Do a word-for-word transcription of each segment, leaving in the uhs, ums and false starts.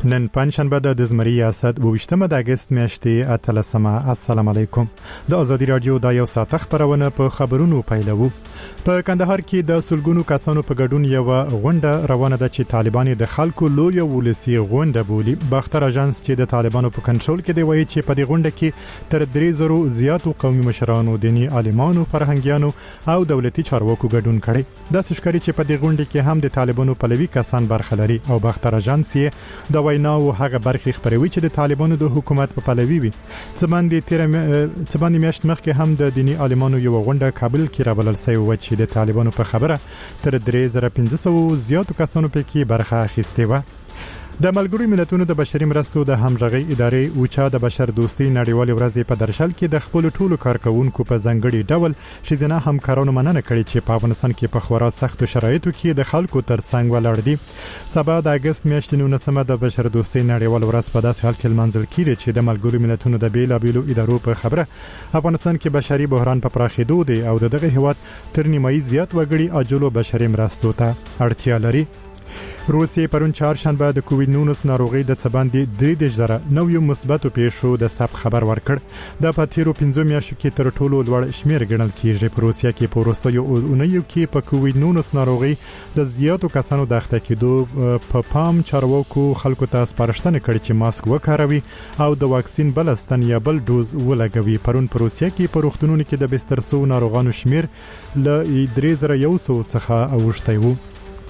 نن پنجشنبه د زمری ریاست وشتمه د اگست میاشتې اتلسمه. السلام علیکم. د ازادي رادیو د یو ساعت خبرونه په خبرونو پیلوو. په کندهار کې د سلګونو کسانو په ګډون یو غونډه روانه ده چې طالبان د خلکو لوی ولسی غونډه بولي. باختر اژانس چې د طالبانو په کنټرول کې دی وایي چې په دې غونډه کې تر درې زرو زیاتو قومي مشرانو، دینی عالمانو، فرهنګیانو او دولتي چارواکو ګډون کړي. د سشکري چې په دې غونډه کې هم د طالبانو پلوي کسان برخه لري او باختر اژانس د ویناو هغه برخې خبروي چې د طالبانو د حکومت په پلوي وي. ځباندې تیر ځباندې میاشت مخکې هم د دینی عالمانو یو غونډه کابل کې رابلل شوی و چې د طالبانو په خبره تر درې زره پنځه سوه زیاتو کسانو پکې برخه اخیستې و. د ملګرو ملتونو د بشري مرستو د همغږي ادارې اوچا د بشر دوستي نړیوال ورځ په درشل کې د خپل ټولو کارکونکو په ځنګړي ډول شیزنه همکارانو مننه کړې چې په افغانستان کې په خورا سخت شرایطو کې د خلکو ترڅنګ ولاړ دي. سبا د اگست میاشتې نولسمه د بشر دوستي نړیوال ورځ په داسې حال کې لمانځل کیږي چې د ملګرو ملتونو د بیلابیلو ادارو په خبره افغانستان کې بشري بحران په پراخېدو دی او دغه هیواد تر نیمایي زیات وګړي اجلو بشري مرستو ته اړتیا لري. روسیې پرون چهارشنبه د کووډ نولس ناروغي د څباندې درې زره نویو مثبتو پیښو د ثبت خبر ورکړ. د پاتیرو پنځه میاشتو کې تر ټولو لوړ شمیر ګڼل کیږي. په روسیا کې په وروستیو اونیو کې په کووډ نولس ناروغي د زیاتو کسانو د اخته کېدو په پام چارواکو خلکو ته سپارښتنه کړې چې ماسک وکاروي او د واکسین بل ستن یا بل ډوز ولګوي. پرون په روسیا کې په روغتونونو کې د بستر سو ناروغانو شمیر ل درې زره یو سوه څخه اوښتی و.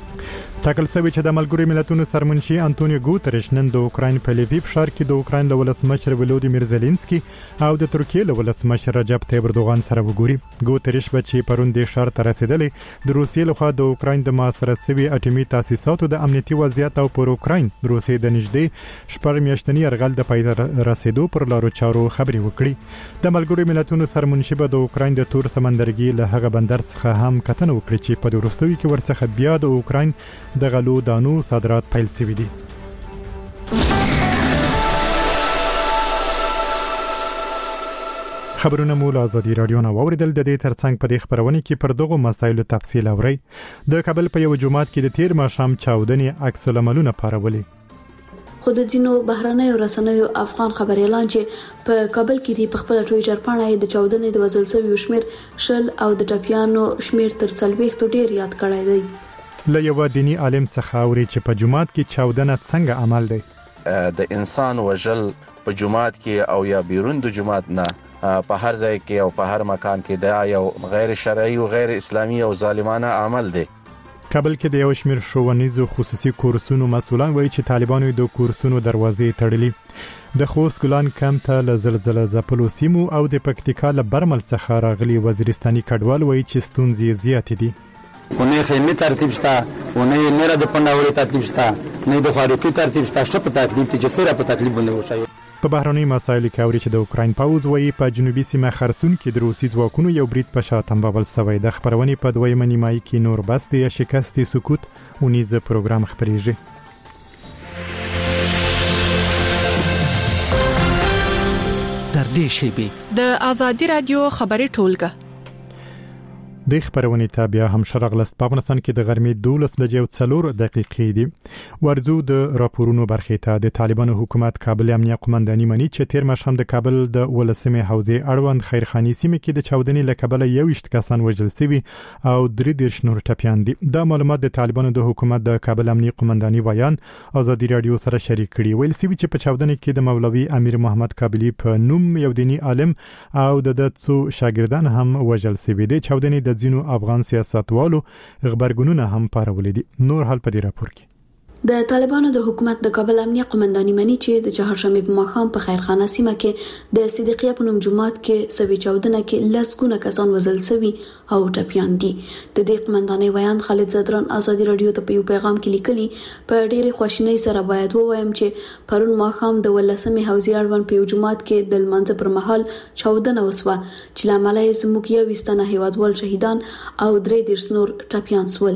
تاکل سوي چې د ملګرو ملتونو سرمنشي انټونیو ګوتریش نن د اوکراین په لیویف ښار کې د اوکراین له ولسمشر ولودیمیر زيلنسکي او د ترکیې له ولسمشر رجب طيب اردوغان سره وګوري. ګوتریش به چې پرون د ښار ته رسیدلې د روسیې لخوا د اوکراین د محاصره شوي اټومي تاسیساتو د امنیتي وضعیت او پر اوکراین د روسیې د نږدې شپږ میاشتنی یرغل د پای رسیدو پر لارو چارو خبري وکړي. د ملګرو ملتونو سرمنشي به د اوکراین د تور سمندرګي له هغه بندر څخه هم کتنه وکړي چې په وروستیو کې ورڅخه بیا د اوکراین د غلو دانو صادرات پیل شوي دي. خبرونه مو له ازادي رادیو نه واوریدل. د دې ترڅنګ په دې خبرونه کې پر دغه مسایلو تفصیل اورئ. د کابل په یو جمعات کې د تیر ماښام چاودنې عکس العملونه پارولي. خو د جنو بهرانه رسنیو افغان خبريالان چې په کابل کې دی په خپل ټویټر باندې د چاودنې د وزل سوي شمیر شل او د ټپيانو شمیر تر څلوېښت ډیر یاد کړی دی. له یو دینی عالم څخه اوري چې په جمعات کې چاودنه څنګه عمل دی. د انسان وجل په جمعات کې او یا بیرون د جمعات نه په هر ځای کې او په هر مکان کې دا یو غیر شرعي او غیر اسلامي او ظالمانه عمل دی. کابل کې د یو شمیر ښوونیزو خصوصي کورسونو مسولان وایي چې طالبانو د کورسونو دروازې تړلې. د خوست ګلان کمپ ته له زلزلې ځپلو سیمو او د پکتیکا له برمل څخه راغلي وزیرستاني کډوال وایي چې ستونزې زیاتې دي. اونې خیمه ترتیب شته، اونې نه را د پنداوري ترتیب شته، نه د خارقي ترتیب شته، شپ ترتیب چې څوره په تکلیف باندې وشي. په بهرنۍ مسایلو کې اوري چې د اوکراین پاوز وایي په جنوبي سیمه خرسون کې د روسي ځواکونو یو برید په شا تنبول شوی. د خبرونې په دویمه نیمایي کې نور بس د شکست سکوت اونیزه پروګرام خبريږي. در دې شیبه د ازادي رادیو خبري ټولګه د خبرونه تابع هم شرغلست په افغانستان کې د غرمې دولس بجې او څلور دقیقې دي. ورزو د راپورونو برخې ته د طالبانو حکومت کابل امنیه قومنداني مني چې تیر ماښام د کابل د ولسمې حوزې اړوند خیرخاني سیمه کې د چاودنې له کبله یوشت کسان وژل شوي او درې دېرش نور ټپيان دي. دا معلومات د طالبانو د حکومت د کابل امنیه قومنداني ویان ازادي رادیو سره شریک کړي. ویل سوي چې په چاودنې کې د مولوي امیر محمد کابلی په نوم یو دینی عالم او د دڅو شاګردان هم وژل شوي دي. چاودنې د ځینو افغان سیاستوالو خبرګونونه هم پارولې دي. نور حال په دې راپور کې د طالبانو د حکومت د کابل امنیه قومنداني مني چې د چهارشنبه په ماښام په خیرخانه سیمه کې د صدیقیه په نوم جماعت کې سوي چاودنه کې لسګونه کسان وژل شوي او ټپيان دي. د دې قومنداني بیان خالد زدران ازادي رادیو ته په یو پیغام کې لیکلي په ډېری خوشنۍ سره باید ووایم چې پرون ماښام د ولسمې حوزې اړوند په یو جماعت کې د لمانځه پر مهال چاودنه وسوه چې لامل یې زموږ یو وستانه هیوادوال شهیدان او درې دېرش نور ټپيان سول.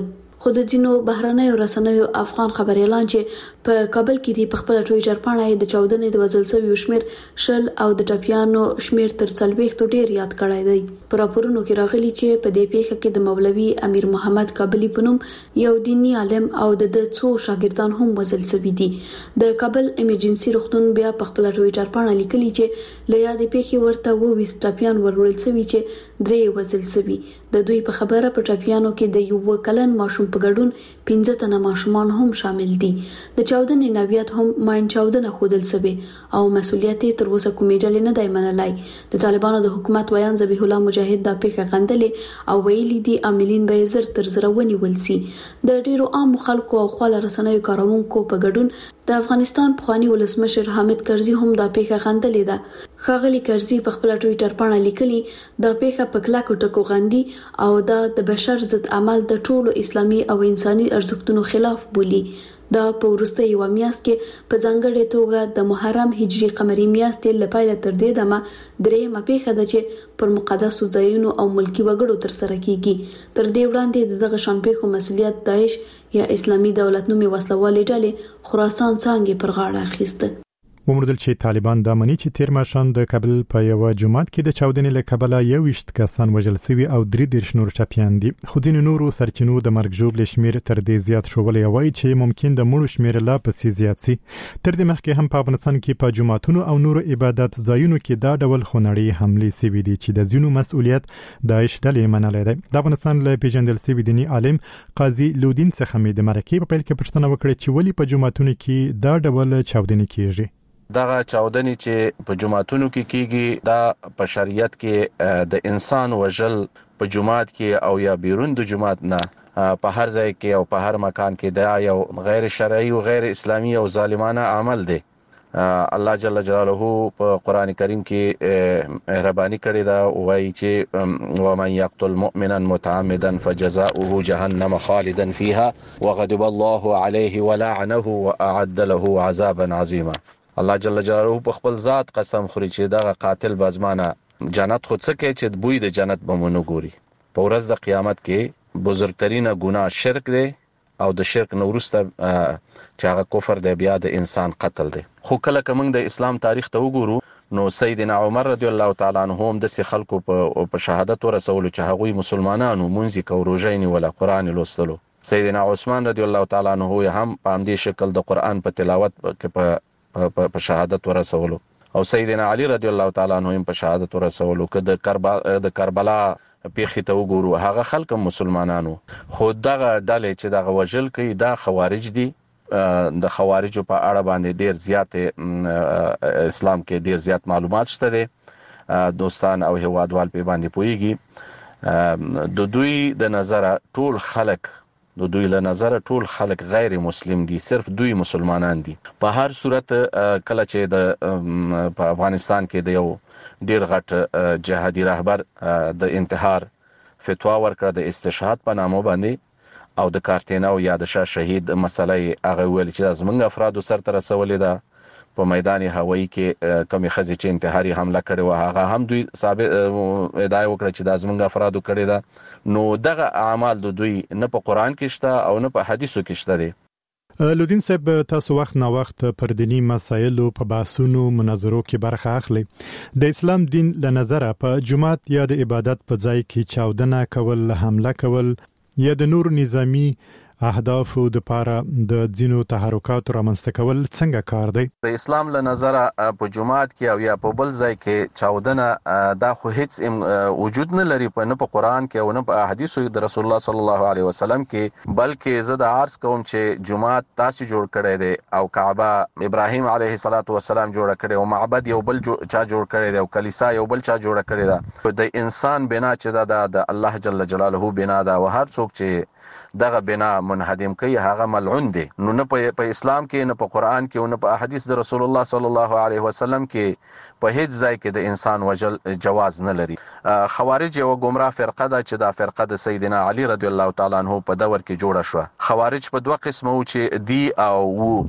خو د ځینو بهرنیو رسنیو افغان خبري اعلان چې په کابل کې دی په خپل ټویټر باندې د چاودنې د وزل سوي شمیر شل او د ټپیانو شمیر تر څلويختو ډیر یاد کړای دی. په راپورونو کې راغلي چې په دې پیښه کې د مولوي امیر محمد کابلی پنوم یو دینی عالم او د څو شاګردان هم وزل سوي دي. د کابل ایمرجنسي روغتون بیا په خپل ټویټر باندې لیکلي چې لیا د پیښې ورته وو ویس ټپیان ورول سوي چې درې وزل سوي. د دوی په خبره په ټپیانو کې د یو کلن ماشوم په ګډون پنځه تنه ماشومان هم شامل دي. د چاودنې نویات هم ماین چاودنه خودل سوي او مسولیت تر اوسه کومې ډلې نه دی منلای. د طالبانو د حکومت ویان ذبیح الله مجاهد د پیښه غندلې او ویلي دي عاملین به زر تر زر ونیول سي. د ډیرو عام خلکو او خپل رسنیو کارونکو په ګډون د افغانستان پخوانی ولسمشر حامد کرزي هم د پیښه غندلې ده. خاغلی کرزي په خپل ټویټر باندې لیکلي د پیښه په کلاکو ټکو غندي او دا د بشر ضد عمل د ټولو اسلامي او انساني ارزښتونو خلاف بولي. دا په ورسته یو میاشت کې په ځانګړې توګه د محرم هجری قمری میاشت لپاره تر دې دمه درې مپیخه د چې پر مقدسو ځایونو او ملکی وګړو تر سره کیږي. تر دې وړاندې دغه شانپېخو مسولیت داعش یا اسلامي دولت نومي وسلوالې ډلې خراسان څنګه پر غاړه اخیسته. ومردل چې طالبان د منی چې تیر ماشام د کابل په یو جمعات کې د چاودنې له کبله یو وشت کسان وژل شوي او درې دیرش نور ټپیان دي. خو ځینې نورو سرچینو د مرګ ژوبل شمیر تر دې زیات شوولې وایي چې ممکن د مړو شمیر لا پسې زیات سي. تر دې مخکې هم په افغانستان کې په جمعاتونو او نورو عبادت ځایونو کې دا ډول خونړۍ حملې سوي دي چې د ځینو مسؤلیت داعش ډلې منلې ده. د افغانستان له پیژندل سوي دینی عالم قاضي لودین څخه مې د مرکې په پیل کې پوښتنه وکړه چې ولې په جمعاتونو کې دا ډول چاودنې کیږي. دغه چاودنې چې په جمعاتونو کې کیږي دا په شریعت کې د انسان وژل په جمعات کې او یا بیرون د جمعات نه په هر ځای کې او په هر مکان کې دا یو غیر شرعي او غیر اسلامي او ظالمانه عمل دی. الله جل جلاله په قران کریم کې مهرباني کړې ده وایي چې ومن يقتل مؤمنا متعمدا فجزاؤه جهنم خالدا فيها وغضب الله عليه ولعنه واعد له عذابا عظيما. الله جل جلاله په خپل ذات قسم خوري چې دا قاتل بازمانه جنت خود څه کوي چې بوی د جنت بمونو ګوري. په ورځ د قیامت کې بزرګترینه ګناه شرک دی او د شرک نورسته چې هغه کفر دی بیا د انسان قتل دی. خو کله کوم د اسلام تاریخ ته وګورو نو سیدنا عمر رضی الله تعالی عنہ هم د خلکو په شهادت ورسول چې هغه مسلمانانو مونږی کو روزینی ولا قران لوستلو. سیدنا عثمان رضی الله تعالی عنہ هم په همدې شکل د قران په تلاوت کې په په شهادت ورسولو او سیدنا علی رضی الله تعالی عنہ په شهادت ورسولو. که د کربلا د کربلا پیښې ته وګورو هغه خلک مسلمانانو خو دغه ډلې چې دغه وجل کوي دا خوارج دي. د خوارجو په اړه باندې ډیر زیات اسلام کې ډیر زیات معلومات شته دي. دوستان او هوادوال په باندې پويږي. د دوی د نظر ټول خلک د دوی له نظر ټول خلک غیر مسلم دي، صرف دوی مسلمانان دي. په هر صورت کله چې د په افغانستان کې د یو ډیر غټ جهادي رهبر د انتحار فتوا ورکړه د استشهاد په نامه باندې او د کارتیناو یا د شاه شهید مسلې هغه ویل چې زمونږ افراد سره تر رسولې ده. په میدان هوایی کې کمی خزي چې انتحاري حمله کړې و هغه هم دوی ثابت ادعا وکړه چې د زمونږ افرادو کړې ده. نو دغه اعمال د دوی نه په قران کې شته او نه په حدیثو کې شته دي. لودین صاحب تاسو وخت نا وخت پر دینی مسایلو په بحثونو مناظرو کې برخه اخلي. د اسلام دین له نظره په جمعات یا د عبادت په ځای کې چاودنه کول، حمله کول یا د نور نظامی اهداف د پاره د ځینو تحرکات رامنځته کول څنګه کار دی؟ د اسلام له نظره په جمعات کې او یا په بل ځای کې چاودنه دا خو هیڅ وجود نه لري په نه په قران کې او نه په احادیثو د رسول الله صلی الله علیه وسلم کې. بلکې زه د عرض کوم چې جمعات تاسو جوړ کړی دی او کعبه ابراهیم علیه الصلاۃ والسلام جوړ کړی او معبد یو بل جو چا جوړ کړی دی او کلیسا یو بل چا جوړ کړی دی. د انسان بنا چې دا د الله جل جلاله بنا دا او هر څوک چې دغه بنا منهدم کوي هغه ملعون دي. نو نه په اسلام کې نه په قران کې او نه په احادیث د رسول الله صلی الله علیه وسلم کې په هیڅ ځای کې د انسان وجل جواز نه لري. خوارج یو گمراه فرقه ده چې دا فرقه د سیدنا علی رضی الله تعالی عنہ په دور کې جوړه شو. خوارج په دوه قسمه و چې دی او وو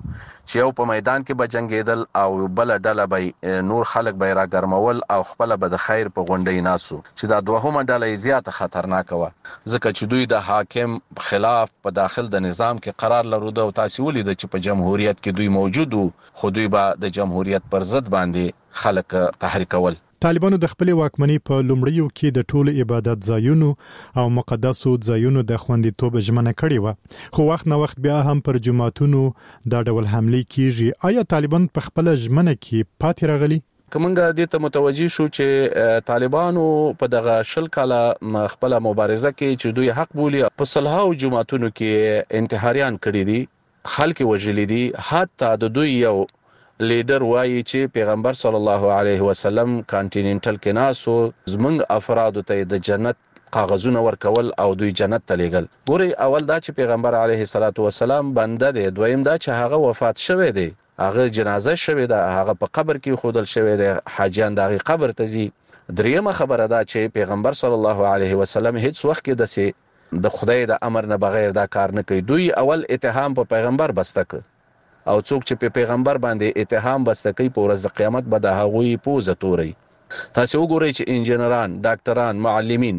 چې یو په میدان کې به جنگیدل او بل ډله به نور خلک به راګرمول او خپل به د خیر په غونډې ناسو، چې دا دوهمه ډله زیاته خطرناک و ځکه چې دوی د حاکم خلاف په داخل د نظام کې قرار لرود او تاسو ولید چې په جمهوریت کې دوی موجود وو، خو دوی به د جمهوریت پر ضد باندې خلک تحریکول. طالبانو د خپل واکمنۍ په لومړیو کې د ټولو عبادت ځایونو او مقدسو ځایونو د خوندیتوب ژمنه کړې و، خو وخت نه وخت بیا هم پر جماعتونو دا ډول حمله کیږي. آیا طالبان په خپل ژمنه کې پاتې راغلي؟ کومنګ دې ته متوجي شو چې طالبانو په دغه شل کاله خپل مبارزه کې چې دوی حق بولي په صلحو جماعتونو کې انتحاریان کړی دي، خلک وژلي دي، حتی د دوی یو لیډر وایي چې پیغمبر صلی الله علیه وسلم کانټیننټل کې ناسو زمنګ افراد ته د جنت کاغذونه ورکول او دوی جنت ته لېګل. ګوري اول دا چې پیغمبر علیه الصلاۃ والسلام بنده دی، دویم دا چې هغه وفات شوی دی، هغه جنازه شوی ده، هغه په قبر کې خودل شوی دی، حاجیان دغه قبر ته ځي. دریمه خبره دا چې پیغمبر صلی الله علیه وسلم هیڅ وخت کې د د خدای د امر نه بغیر دا کار نه کوي. دوی اول اتهام په پیغمبر بسته ک او څوک چې په پیغمبر باندې اتهام بسته کوي په ورځ د قیامت به د هغوی پوزه توري. تاسو وګورئ چې انجنيران، ډاکټران، معلمین،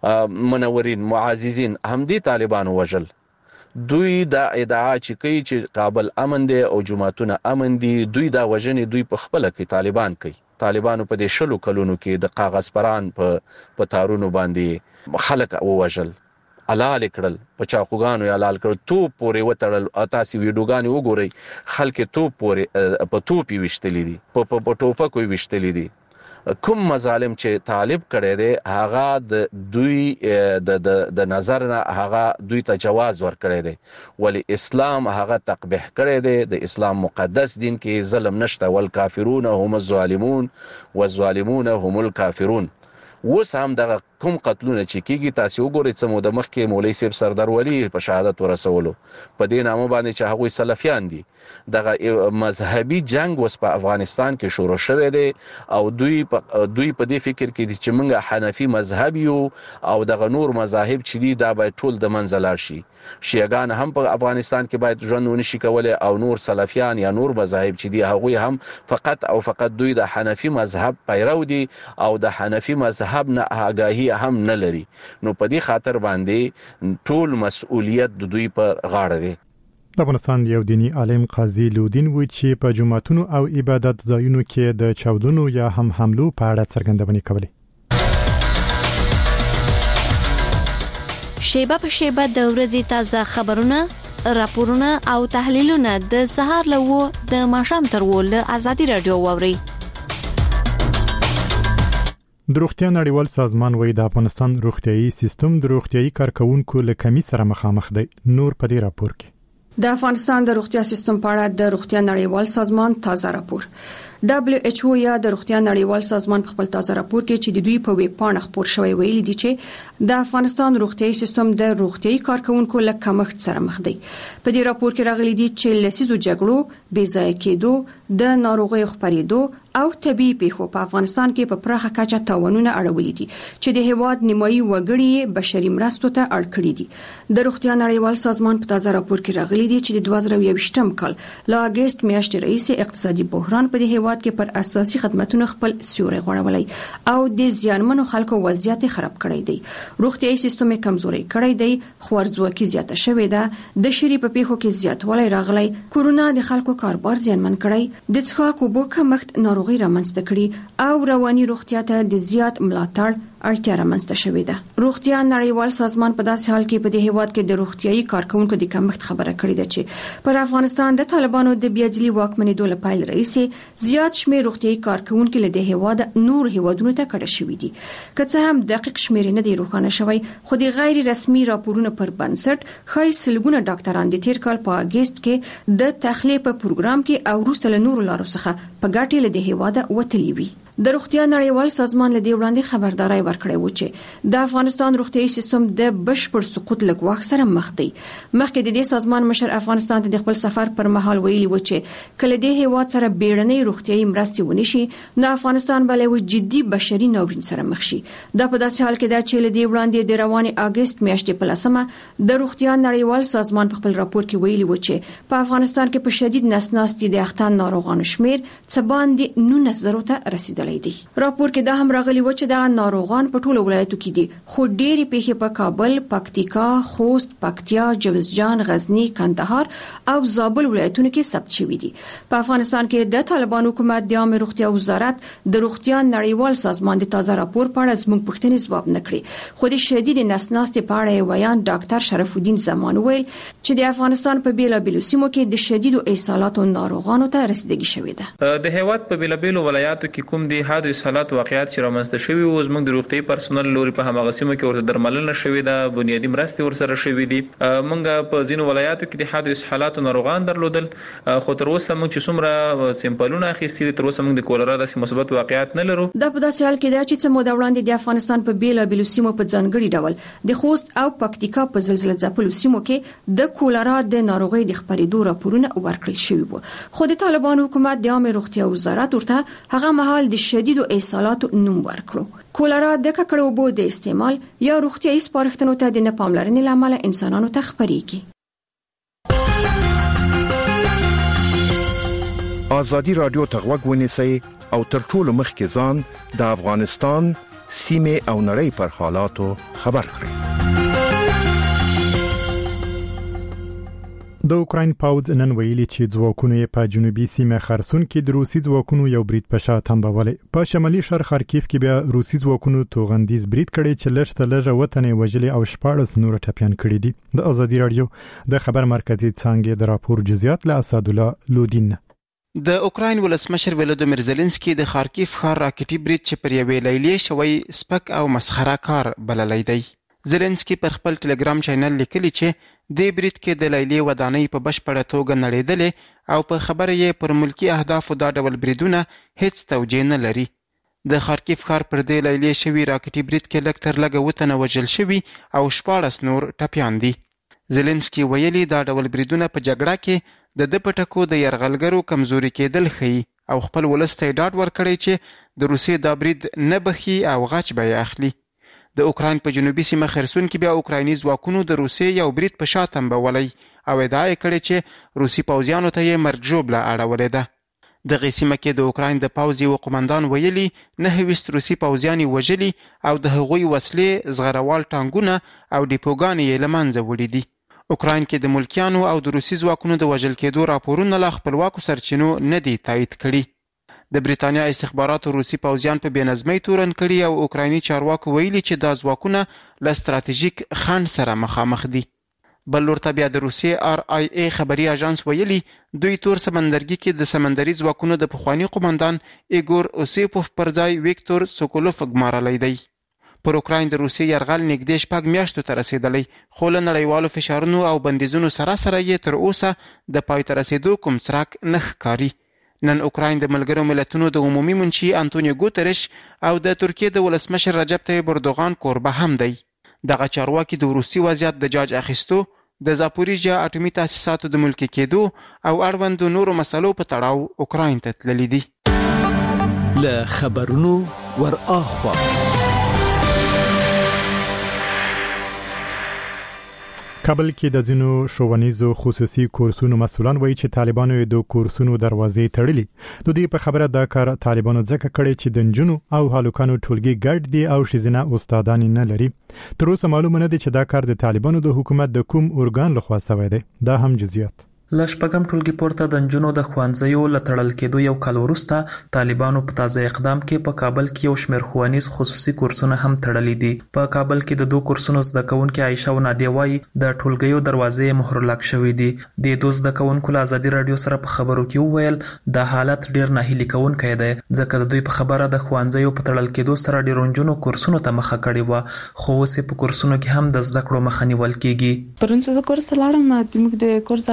منورین، معززین هم دي طالبانو وجل. دوی دا ادعا چې کوي چې کابل امن دی او جماعتونه امن دي، دوی دا وجنې دوی په خپل کې طالبان کوي. طالبانو په دې شلو کلونو کې د کاغذ پران په پتارونو باندې خلک ووجل، حلال کړل، په چاقوګانو یا حلال کړل، توپ پورې وتړل. تاسو ویډیوګانې وګورئ، خلک توپ پورې په توپي وشتلې دي، په په ټوپکو وشتلې دي. کوم مظالم چې طالب کړي دي هغه د دوی د د نظر نه هغه دوی ته جواز ور کړی دی، ولی اسلام هغه تقبیح کړی دی. د اسلام مقدس دین کې ظلم نشته، والکافرون هم الظالمون والظالمون هم الکافرون. اوس هم دغه کوم قتلونه چې کیږي تاسو وګورئ، څه مو د مخکې مولوی صاحب سردار ولی په شهادت ورسولو په دې نامه باندې چې هغوی سلفیان دي. دغه مذهبي جنگ وس په افغانستان کې شروع شوی دی او دوی په دوی په دې فکر کې دي چې موږ حنفي مذهب یو او دغه نور مذاهب چې دي دا باید ټول د منځ لاړ شي. شیعاګان هم په افغانستان کې باید ژوند ونشي کولای او نور سلفیان یا نور مذاهب چې دي هغوی هم فقط او فقط دوی د حنفي مذهب پیرو دي او د حنفي مذهب نه آگاهی هم نه لري. نو په دې خاطر باندې ټول مسؤلیت د دوی پر غاړه دی. د افغانستان یو دینی عالم قاضي لودین وی چې په جماعتونو او عبادت ځایونو کې د چاودنو یا هم حملو په اړه څرګندونې کولې. شیبه په شیبه د ورځې تازه خبرونه، راپورونه او تحلیلونه د سهار له و د ماښام تر و له ازادي رادیو واوري. د روغتیا نړیوال سازمان وایي د افغانستان روغتیايي سیستم د روغتیايي کارکونکو له کمی سره مخامخ دی. نور په دې راپور کې د افغانستان د روغتیا سیستم په اړه د روغتیا نړیوال سازمان تازه راپور دبليو ایچ او یا د روغتیا نړیوال سازمان په خپل تازه راپور کې چې د دوی په ویب پاڼه خپور شوی ویلي دي چې د افغانستان روغتیايي سیستم د روغتیايي کارکونکو له کمښت سره مخ دی. په دې راپور کې راغلي دي چې لسیزو جګړو، بې ځای کېدو، د ناروغیو خپرېدو او طبي پیښو په افغانستان کې په پراخه کچه تاوانونه اړولي دي چې د هیواد نیمایي وګړي بشري مرستو ته اړ کړي دي. د روغتیا نړیوال سازمان په تازه راپور کې راغلي دي چې د دوه زره یوویشتم کال له اگست میاشتې راهیسې اقتصادي بحران په دې هیواد کې پر اساسي خدماتو خپل سیوري غوړولای او د ځانمنو خلکو وضعیت خراب کړی دی. روغتیايي سیستم کمزوري کړی دی، خوارځواکي زیاته شوې ده، د شری په پیښو کې زیاتوالی راغلی، کورونا د خلکو کاروبار زیانمن کړی، د څښاک اوبو کمښت ناروغي رامنځته کړي او رواني روغتیا ته د زیات ملاتړ اړتیا رامنځته شوې ده. روغتیا نړیوال سازمان په داسې حال کې په دې هیواد کې د روغتیايي کارکونکو د کمښت خبره کړې ده چې پر افغانستان د طالبانو د بیاځلي واکمنېدو له پیل راهیسې زیات شمېر روغتیايي کارکونکو له دې هیواد نور هیوادونو ته کډه شوي دي. که څه هم دقیق شمېر نه دی روښانه شوی، خو د غیر رسمي راپورونو پر بنسټ ښایي سلګونه ډاکټران د تیر کال په اگست کې د تخلیه په پروګرام کې او وروسته له نورو لارو څخه په ګټې له دې هیواد وتلي وي. د روغتیا نړیوال سازمان له دې وړاندې خبرداري ورکړې و چې د افغانستان روغتيایي سیستم د بشپړ سقوط له ګواښ سره مخ دی. مخکې د دې سازمان مشر افغانستان ته د خپل سفر پر مهال ویلي و چې کله د هیواد سره بیړنۍ روغتيایي مرستې ونشي نو افغانستان به له جدي بشري ناورین سره مخ شي. دا په داسې حال کې ده چې له دې وړاندې د رواني اگست میاشتې په لسمه د روغتیا نړیوال سازمان په خپل راپور کې ویلي و چې په افغانستان کې په شدید نسناستي د اختان ناروغانو شمیر څه باندې نولس زره ته رسیدلی دی. راپور کې دا هم راغلی و چې دا ناروغان په ټولو ولایتو کې دي، خو ډېری پیښې په کابل، پکتیکا، خوست، پکتیا، جوزجان، غزنی، کندهار او زابل ولایتونو کې ثبت شوي دي. په افغانستان کې د طالبان حکومت د عامه روغتیا وزارت د روغتیا نړیوال سازمان د تازه راپور په اړه زموږ پوښتنې ځواب نه کړې، خو د شدید نسناستي په اړه ویان ډاکټر شرف الدین زمان ویل چې د افغانستان په بیلابیلو سیمو کې د شدید اسهالاتو ناروغانو ته رسیدګي شوې ده. د هیواد په بیلابیلو ولایاتو کې کوم دي حادث اسهالات واقعیت چې رامنځته شوي او زموږ د روغتي پرسونل لوري په همغه سیمو کې ورته درملنه شوې ده، بنیادی مرستې ورسره شوې دي. موږ په ځینو ولایاتو کې د حادث اسهالات ناروغان درلودل، خو تر اوسه موږ چې څومره سیمپلونه اخیستي تر اوسه موږ د کولرا د مثبت واقعیت نه لرو. دا په داسې حال کې ده چې څه موده وړاندې د افغانستان په بیلابیلو سیمو په ځانګړي ډول د خوست او پکتیکا په زلزلې ځپلو سیمو کې د کولرا د ناروغۍ د خپرېدو راپورونه ورکړل شوي وو، خو د طالبان حکومت د عامه روغتیا وزارت ورته هغه مهال د شدید اسهالاتو نوم ورکړو. کولرا د ککړو اوبو د استعمال یا روغتیایي سپارښتنو ته د نه پاملرنې لامل انسانانو ته خپرېږي. ازادي رادیو ته غوږ ونیسئ او تر ټولو مخکې ځان د افغانستان سیمه او نړۍ پر حالاتو خبر کړئ. د اوکراین پاوځ نن ویلي چې ځواکونه په جنوبي سیمه خرسون کې د روسي ځواکونو یو برید په شا تنبولې. په شمالي شهر خارکیف کې بیا روسي ځواکونو توغندیز برید کړی چې لږ تر لږه وطن وژلي او شپاړس نور ټپيان کړي دي. د ازادي رادیو د خبر مرکزي څنګه د راپور جزئیات له اسد الله لودین. د اوکراین ولسمشر ولودیمیر زيلنسکي د خارکیف ښار راکټي برید چې پر یوې لیلې شوی سپک او مسخره کار بللی دی. زيلنسکي پر خپل ټلګرام چینل لیکلی چې د برید کې د لیلې ودانۍ په بشپړه توګه نړېدلې او په خبره یې پر ملکی اهدافو دا ډول بریدونه هیڅ توجیه نه لري. د خارکیف ښار پر دې لیلې شوی راکټي برید کې لږ تر لږه وتنه وژل شوي او شپاړس نور ټپیان دي. زيلنسکي ویلي دا ډول بریدونه په جګړه کې د د پټکو د يرغلګرو کمزوري کېدل ښيي او خپل ولسته ډاډ ورکړی چې د روسیې دا برید نه بخي او غچ به یې اخلي. د اوکراین په جنوبي سیمه خرسون کې بیا اوکرایني ځواکونو د روسیې یو برید په شا تنبولی او ادعا یې کړې چې روسي پوځیانو ته یې مرګ ژوبله اړولې ده. دغه سیمه کې د اوکراین د پوځ یو قومندان ویلي نهه ویشت روسي پوځیان یې وژلي او د هغوی وسلې، زغروال ټانګونه او ډیپوګانې یې له منځه وړي دي. اوکراین کې د ملکیانو او د روسي ځواکونو د وژل کېدو راپورونه له خپلواکو سرچینو نه دي تایید کړي. د بریتانیا استخباراتو روسي پوځیان په بېنظمۍ تورن کړي او اوکرایني چارواکو ویلي چې دا ځواکونه له ستراتیژیک خنډ سره مخامخ دي. بل لورته بیا د روسیې آر آی ای خبري اژانس ویلي دوی تور سمندرګي کې د سمندري ځواکونو د پخواني قومندان ایګور اوسیپوف پر ځای ویکتور سوکولوف ګمارلی دی. پر اوکراین د روسیې یرغل نږدې شپږ میاشتو ته رسیدلی، خو له نړیوالو فشارونو او بندیزونو سره سره یې تر اوسه د پای ته رسیدو کوم څرک نه ښکاري. نن اوکراین د ملګرو ملتونو د عمومي منشي انټونیو ګوترش او د ترکیې د ولسمشر رجب طیب اردوغان کوربه هم دی. دغه چارواکي د روسي وضعیت د جاج اخیستو، د زاپوریژیا اټومي تاسیساتو د ملکي کېدو او اړوندو نورو مسلو په تړاو اوکراین ته تللي دي. له خبرونو ور اخوا کابل کې د ځینو ښوونیزو خصوصي کورسونو مسؤلان وایي چې طالبانو د کورسونو دروازې تړلي. د دې په خبره دا کار طالبانو ځکه کړی چې د نجونو او هلکانو ټولګي ګډ دي او ښځینه استادان نه لري. تر اوسه معلومه نه دي چې دا کار د طالبانو د حکومت د کوم ارګان لخوا شوی دی. دا هم جزئیات. له شپږم ټولګي پورته د نجونو د ښوونځیو له تړل کېدو یو کال وروسته طالبانو په تازه اقدام کې په کابل کې یو شمېر ښوونیز خصوصي کورسونه هم تړلي دي. په کابل کې د دوه کورسونو زده کوونکې عایشه او نادیه وایي د ټولګیو دروازې مهر لاک شوي دي. د دوه زده کوونکو له ازادي رادیو سره په خبرو کې وویل دا حالت ډېر ناهیلي کوونکی دی ځکه د دوی په خبره د ښوونځیو په تړل کېدو سره ډېرو نجونو کورسونو ته مخه کړې وه، خو اوس په کورسونو کې هم د زده کړو مخه نیول کېږي. پرون زه کورس ته لاړم، موږ د کورس دروازه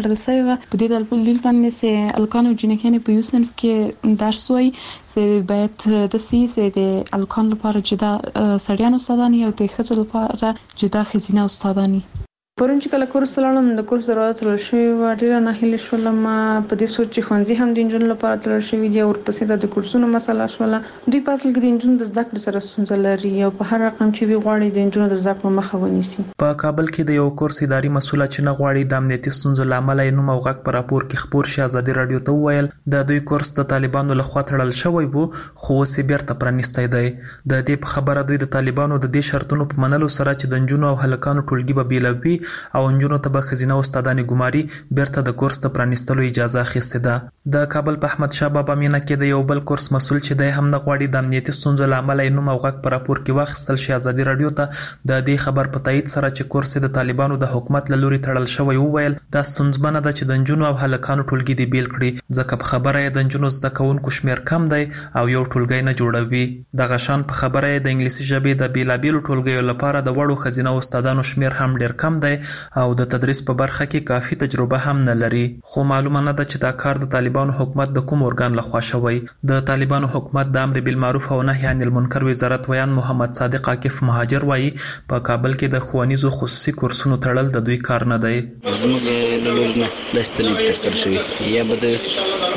تړل شوی و. په دې دلیل باندې چې الکان او جنکان په یو صنف کې درس وایي چې باید د سیسه د الکان لپاره جدا سړیان استادانی او د ښځو لپاره جدا ښځینه استادانی. پرون چې کله کورس لاړم د کورس ضرورت تل شوی و ډیره نه هله شولم په دې سوچ چې خونځي هم د انجن لپاره تل شوی دی او ورپسې د کورسونو مسله شوله. دوی په اصل کې د انجن د زده کړې سره ستونزه لري او په هر رقم چې وی غواړي د انجن د زده کړې مخه ونیسي. په کابل کې د یو کورس اداري مسؤل چې نه غواړي د امنیتي ستونزو لامل یې نوم او غږ پر راپور کې خبر شي ازادي رادیو ته وویل د دوی کورس د طالبانو لخوا تړل شوی وو خو اوس بیرته پرانیستی دی. د دې په خبره دوی د طالبانو د دې شرطونو په منلو سره چې د انجن او هلکانو ټولګي به بیلوي او انجونو ته به ښځینه استادانې ګماري بیرته د کورس ته پرانیستلو اجازه اخیستې ده. د کابل په احمد شاه بابا مینه کې د یو بل کورس مسؤل چې دی هم نه غواړي د امنیتي ستونزو له امله یې نوم او غږ په راپور کې واخیستل شي ازادي راډیو ته د دې خبر په تایید سره چې کورس د طالبانو د حکومت له لوري تړل شوی وویل دا ستونزمنه ده چې د انجونو او هلکانو ټولګي دې بیل کړي ځکه په خبره یې د انجونو زده کوونکو شمیر کم دی او یو ټولګی نه جوړوي. دغه شان په خبره یې د انګلیسي ژبې د بیلابیلو ټولګیو لپاره د وړو ښځینه استادانو شمیر هم ډیر کم دی او د تدریس په برخه کې کافي تجربه هم نه لري. خو معلومه نه ده چې دا کار د طالبانو حکومت د کوم ارګان لخوا شوی. د طالبانو حکومت د امر بالمعروف او نهي عن المنکر وزارت ویان محمد صادق عاکف مهاجر وایي په کابل کې د ښوونیزو خصوصي کورسونو تړل د دوی کار نه دی. زموږ له لوري نه د ستنې ترسره شوی یا به د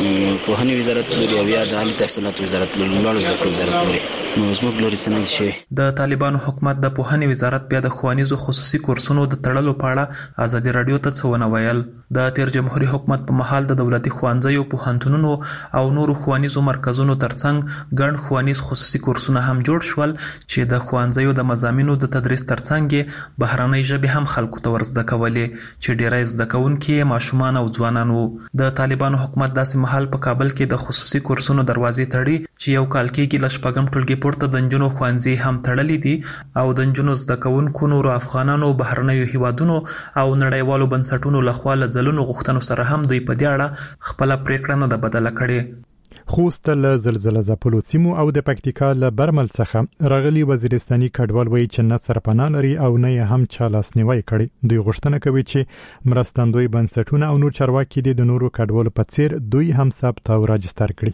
پوهنې وزارت لوري او یا د عالي تحصیلاتو وزارت لوري لوړو زده کړو وزارت لوري نو زموږ لوري څه نه شي. د طالبانو حکومت د پوهنې وزارت بیا د ښوونیزو خصوصي کورسونو د تړلو په اړه ازادي راډیو ته څه ونه ویل. د تیر جمهوریت حکومت په مهال د دولتي ښوونځیو پوهنتونونو او نورو ښوونیزو مرکزونو ترڅنګ ګڼ ښوونیز خصوصي کورسونه هم جوړ شول چې د ښوونځیو د مضامینو د تدریس ترڅنګ بهرنۍ ژبې هم خلکو ته ورزده کولې چې ډیری زده کوونکي ماشومان او ځوانان وو. د طالبانو حکومت داسې مهال په کابل کې د خصوصي کورسونو دروازې تړي چې یو کال کېږي له شپږم ټولګي پورته د نجونو ښوونځي هم تړلي دي او د نجونو زده کوونکو نورو افغانانو بهرنیو هیوادونو او نړیوالو بنسټونو لخوا له ځلونو غوښتنو سره هم دوی په دې اړه خپل پریکړه نه ده بدله کړې. خوست له زلزلې ځپلو سیمو او د پکتیکا له برمل څخه راغلي وزیرستاني کډوال وایي چې نه سرپناه لري او نه هم چا لاسنیوي کړي. دوی غوښتنه کوي چې مرستندوی بنسټونه او نور چارواکي د نورو کډوالو په څیر دوی هم ثبت او راجستر کړي.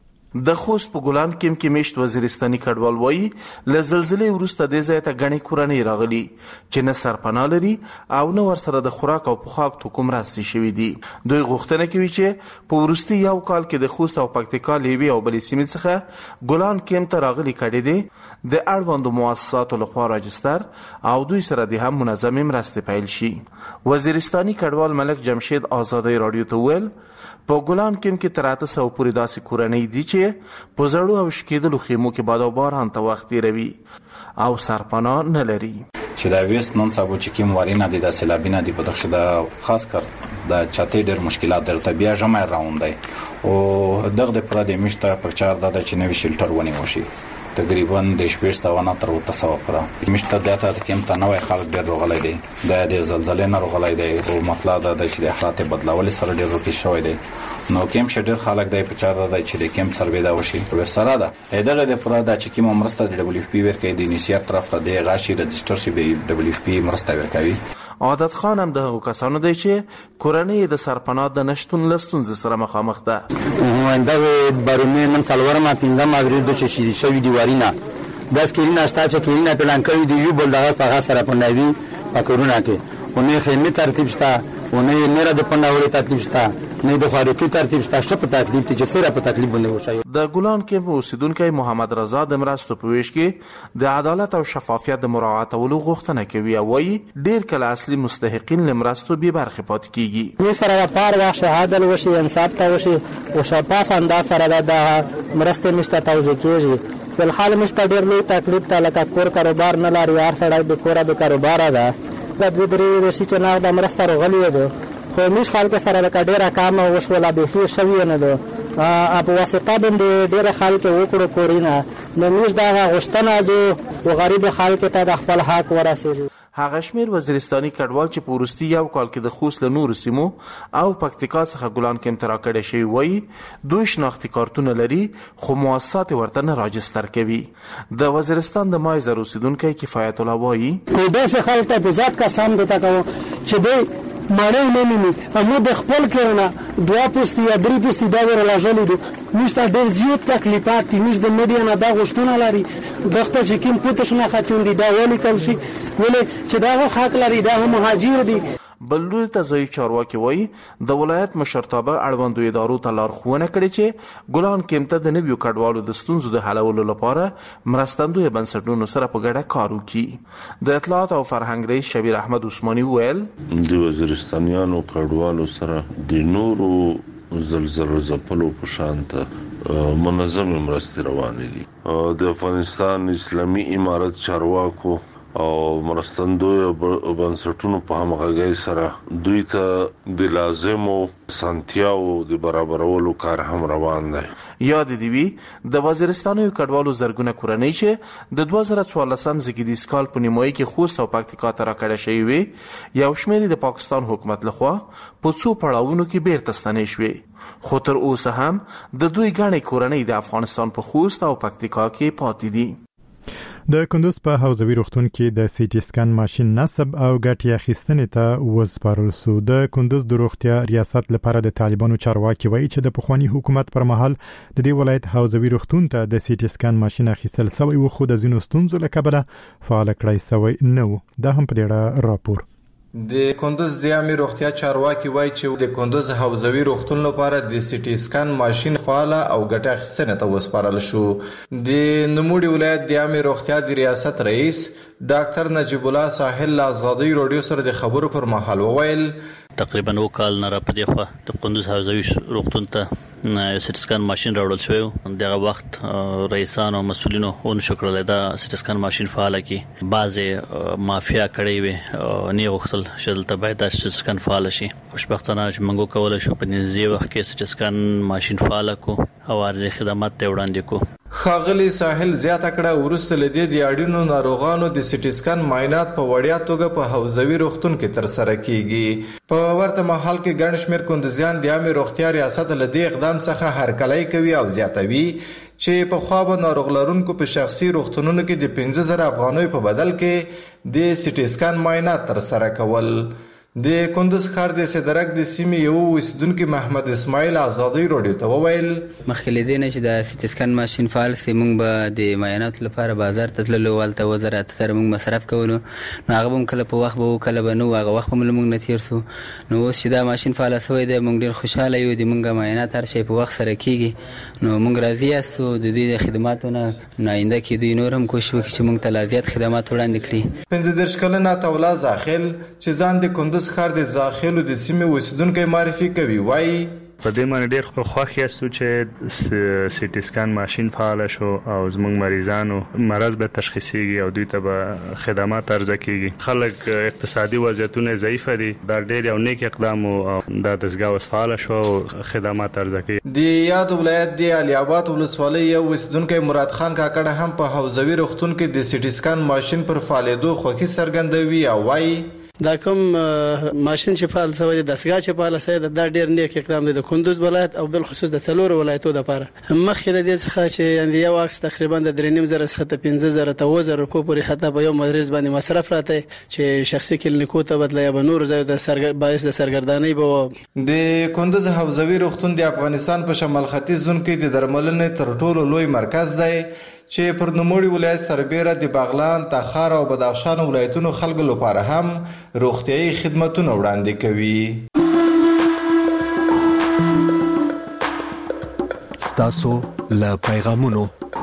د خوست په ګلان کې کې مشت وزیرستاني کډوال وایي له زلزلې وروسته د ځای ته غني کورنۍ راغلي چې نه سرپناه لري او نه ورسره د خوراک او پوښاک توکو مرستې شوي دي. دوی غوښتنه کوي چې په وروستي یو کال کې د خوست او پکتیکا لیوي او بلې سیمې څخه ګلان کې ته راغلي کډې دي د اړوندو مؤسساتو لخوا راجستر او دوی سره د هم منظم مرستې پیل شي. وزیرستاني کډوال ملک جمشید آزادۍ رادیو ته ویل په ګلان کې کې تراته سو پوری داسې کورنۍ دي چې په زړو او شکیدلو خیمو کې باد او باران ته وخت تیروي او سرپناه نه لري. چې دا ویست نن سبا چې کوم وارینه دي د سیلابینه دي په دغه د خاص کر د چاته ډېر مشکلات درته بیا جمع راوندي او دغه د پردې مشته پر چار د چې نوې شلټر ونی وشي تقریبا د شپږ سوه نه تر اوته سوه پورې مشته داته د کوم ته نوې خلک ډېر روغلای دي د د زلزلې نه روغلای دي او مطلب دا د چې د حالت بدلول سره ډېر روکی شوی دی نو کوم شډر خلک دی په چار د چې د کوم سروې دا وشي ورسره ده دغه د پوره د چې کوم مرسته د دبليو اف پی ورکې د انیشیر طرف ته د غاشي رجستر شي د دبليو اف پی مرسته ورکوي. عادت خان هم دغه کسانو دی چې کورنۍ د سرپناه د نشټون لستون سره مخامخ ده. دا بارونه من سلوره ما پینځه ماګری د شي شوی دیوارینا داس کلینا ستا چې کلینا پلان کوي دی یو بل دغه په سره پناوي پکورونه کې اونې خیمه ترتیب شته اونې نه را د پناوړي ترتیب شته نه د خارقي ترتیب شته شپ تکلیف چې څوره په تکلیف باندې وشي. د ګلان کې اوسیدونکو محمد رضا د مرستو په ویش کې د عدالت او شفافیت د مراعاتولو غوښتنه کوي او وايي ډیر کله اصلي مستحقین لمرستو به برخه پات کیږي. نو سره پار واخ شهادت وشي انصاف ته وشي او شفاف انداز سره د مرستې مشته توزیع کیږي. په حال مشته ډیر لوی تکلیف ته لکه کور کاروبار نه لري هر سړی به کور به کاروبار ده د دوی درې رشي چې نه د مرسته راغلی ده خو مش خلک سره لکه ډیره کام وشوله به هیڅ شوی نه ده په واسطه باندې ډیره خلک وکړو کورینه نو موږ دا غوښتنه ده او غریب خلک ته د خپل حق ورسیږي. هغه شمیر وزیرستاني کډوال چې په ورستي یو کال کې د خوست له نور سیمو او پکتیکا څخه ګلان کې تر کړه شي وای دوی شناختی کارتونه لري خو مؤسسات ورته نه راجستر کوي. د وزیرستان د مایزر اوسیدونکو کفایت الله وای کو داسې خلک ته ذات کا سم دته کو چې دوی مړی نه نیمي موږ د خپل کړنه دوه پوستې یا درې پوستې دا ورلاژلي دي موږ ته ډېر زیات تکلیفات دي موږ د میډیا نه دا غوښتنه لري دغه ته چې کوم پوته شناختون دي دا ولیکل شي ولې چې دا حق لري دا هم مهاجر دي. بل لوري ته ځایي چارواکي وایي د ولایت مشرتابه اړوندو ادارو ته لارښوونه کړې چې ګلان کیمته د نویو کډوالو د ستونزو د حلولو لپاره مرستندویه بنسټونو سره په ګډه کار وکړي. د اطلاعات او فرهنګ رئیس شبیر احمد عثماني وویل د وزیرستانیانو کډوالو سره د نورو زلزلو ځپلو په شان ته منظم مرستې روانې دي. د افغانستان اسلامي امارت چارواکو او مرستندوی بنسټونو په همغږۍ سره دوی ته د لازمو سنتیاو د برابرولو کار هم روان دی. یاد دی وی د وزیرستانو کډوالو زرګونه کورنۍ چې د دوه زره څوارلسم زیږدیز کال په نیمایي کې خوست او پکتیکا ته راکړه شوی وي یو شمېر د پاکستان حکومت لخوا په څو پړاوونو کې بیرته ستنې شوې خو تر اوسه هم د دوی غاڼې کورنۍ د افغانستان په خوست او پکتیکا کې پاتې دي. د کندوز په حوزوي روغتون کې د سی ټي سکان ماشين نصب او ګټې اخیستنې ته وسپارل شو. د کندوز د روغتیا ریاست لپاره د طالبانو چارواکي وایي چې د پخوانی حکومت پر مهال د دې ولایت حوزوي روغتون ته د سی ټي سکان ماشين اخیستل شوی و خو د ځینو ستونزو له کبله فعال کړای شوی نه و. دا هم په دې راپور د کندوز د عامه روغتیا چارواکي وایي چې د کندوز حوزوي روغتون لپاره د سی ټي سکان ماشين فعال او ګټه اخیستنه ته وسپارل شو. د نوموړي ولایت د عامه روغتیا د ریاست رئیس ډاکټر نجیب الله ساحل آزادۍ رادیو سره د خبرو پر مهال وویل تقریبا و کال نه را پدې خو د کندوز حوزوي روغتون ته سی ټي سکان ماشين راوړل شوی دغه وخت رئیسانو او مسولینو اون شکر لیدا سی ټي سکان ماشين فعال کی بعضه مافیا کړی وي نه غوښتل شل ته باید د سی ټي سکان فعال شي. خوشبختانه چې موږ کول شو په نږدې وخت کې سی ټي سکان ماشين فعال کو او ارزي خدمات ته وړاندې کو. خاغلی ساحل زیاته کړه ورسته لدی د اړینو ناروغانو د سی ټي سکان معاینات په وړیا توګه په حوزوي روغتون کې تر سره کیږي. په ورته مهال کې ګڼ شمېر کندوزیان د عامه روغتیا ریاست له دې اقدام څخه هرکلی کوي او زیاتوي چې په خوا به ناروغ لرونکو په شخصي روغتونونو کې د پنځه زره افغانیو په بدل کې د سی ټي سکان معاینات تر سره کول. د کندوز ښار د صدرک د سیمې یو اوسیدونکي محمد اسماعیل آزادۍ رادیو ته وویل مخکې له دې نه چې د سی ټي سکان ماشین فعال سي موږ به د معایناتو لپاره بازار ته تللو هلته وزارت سره موږ مصرف کولو نو هغه به کله په وخت به کله به نو هغه وخت به موږ نه تیر سو نو اوس چې دا ماشین فعال شوی دی موږ ډېر خوشاله یو د موږ معاینات هر شی په وخت سره کیږي نو موږ راضي یاستو د دې خدماتو نه آینده کې دوی نور هم کوشش وکړي چې موږ ته لا زیات خدمات وړاندې کړي. پنځه دېرش کلنه تولا زاخل چې ځان د کندوز ښار د زاخلو د سیمې اوسیدونکي معرفي کوي وایي په دې باندې ډېر خوښ یاستو چې سی ټي سکان ماشین فعال شو او زموږ مریضانو مرض به تشخیصيږي او دوی ته به خدمات عرضه کیږي. خلک اقتصادي وضعیتونه ضعیف دي دا ډېر یو نیک اقدام او دا دستګاه اوس فعال شو خدمات عرضه کوي. د یاد ولایت د علي آباد ولسوالۍ یو اوسیدونکی مراد خان کاکړ هم په حوزوي روغتون کې د سی ټي سکان ماشین پر فعالیدو خوښي څرګندوي او وایي دا کوم ماشين چې فعال شوی د دسګا چې فعال شوی دا ډېر نیک اقدام دی د کندوز ولایت او بل خصوص د څلور ولایتو لپاره. مخکې د دې څخه چې یو عکس تقریبا د درې نیم زره څخه ته پنځه زره ته اووه زره روپۍ پورې حتی په یو مریض باندې مصرف راته چې شخصي کلینیکو ته بدله یا به نور ځای د سرګر باعث د سرګردانۍ به د کندوز حوزوي روغتون د افغانستان په شمال ختیځ زون کې د درملنې تر ټولو لوی مرکز دی چې پر نوموړي ولایت سربېره د باغلان، تخار او بدخشان ولایتونو خلکو لپاره هم روغتیايي خدماتونه وړاندې کوي. ستاسو له پیغامونو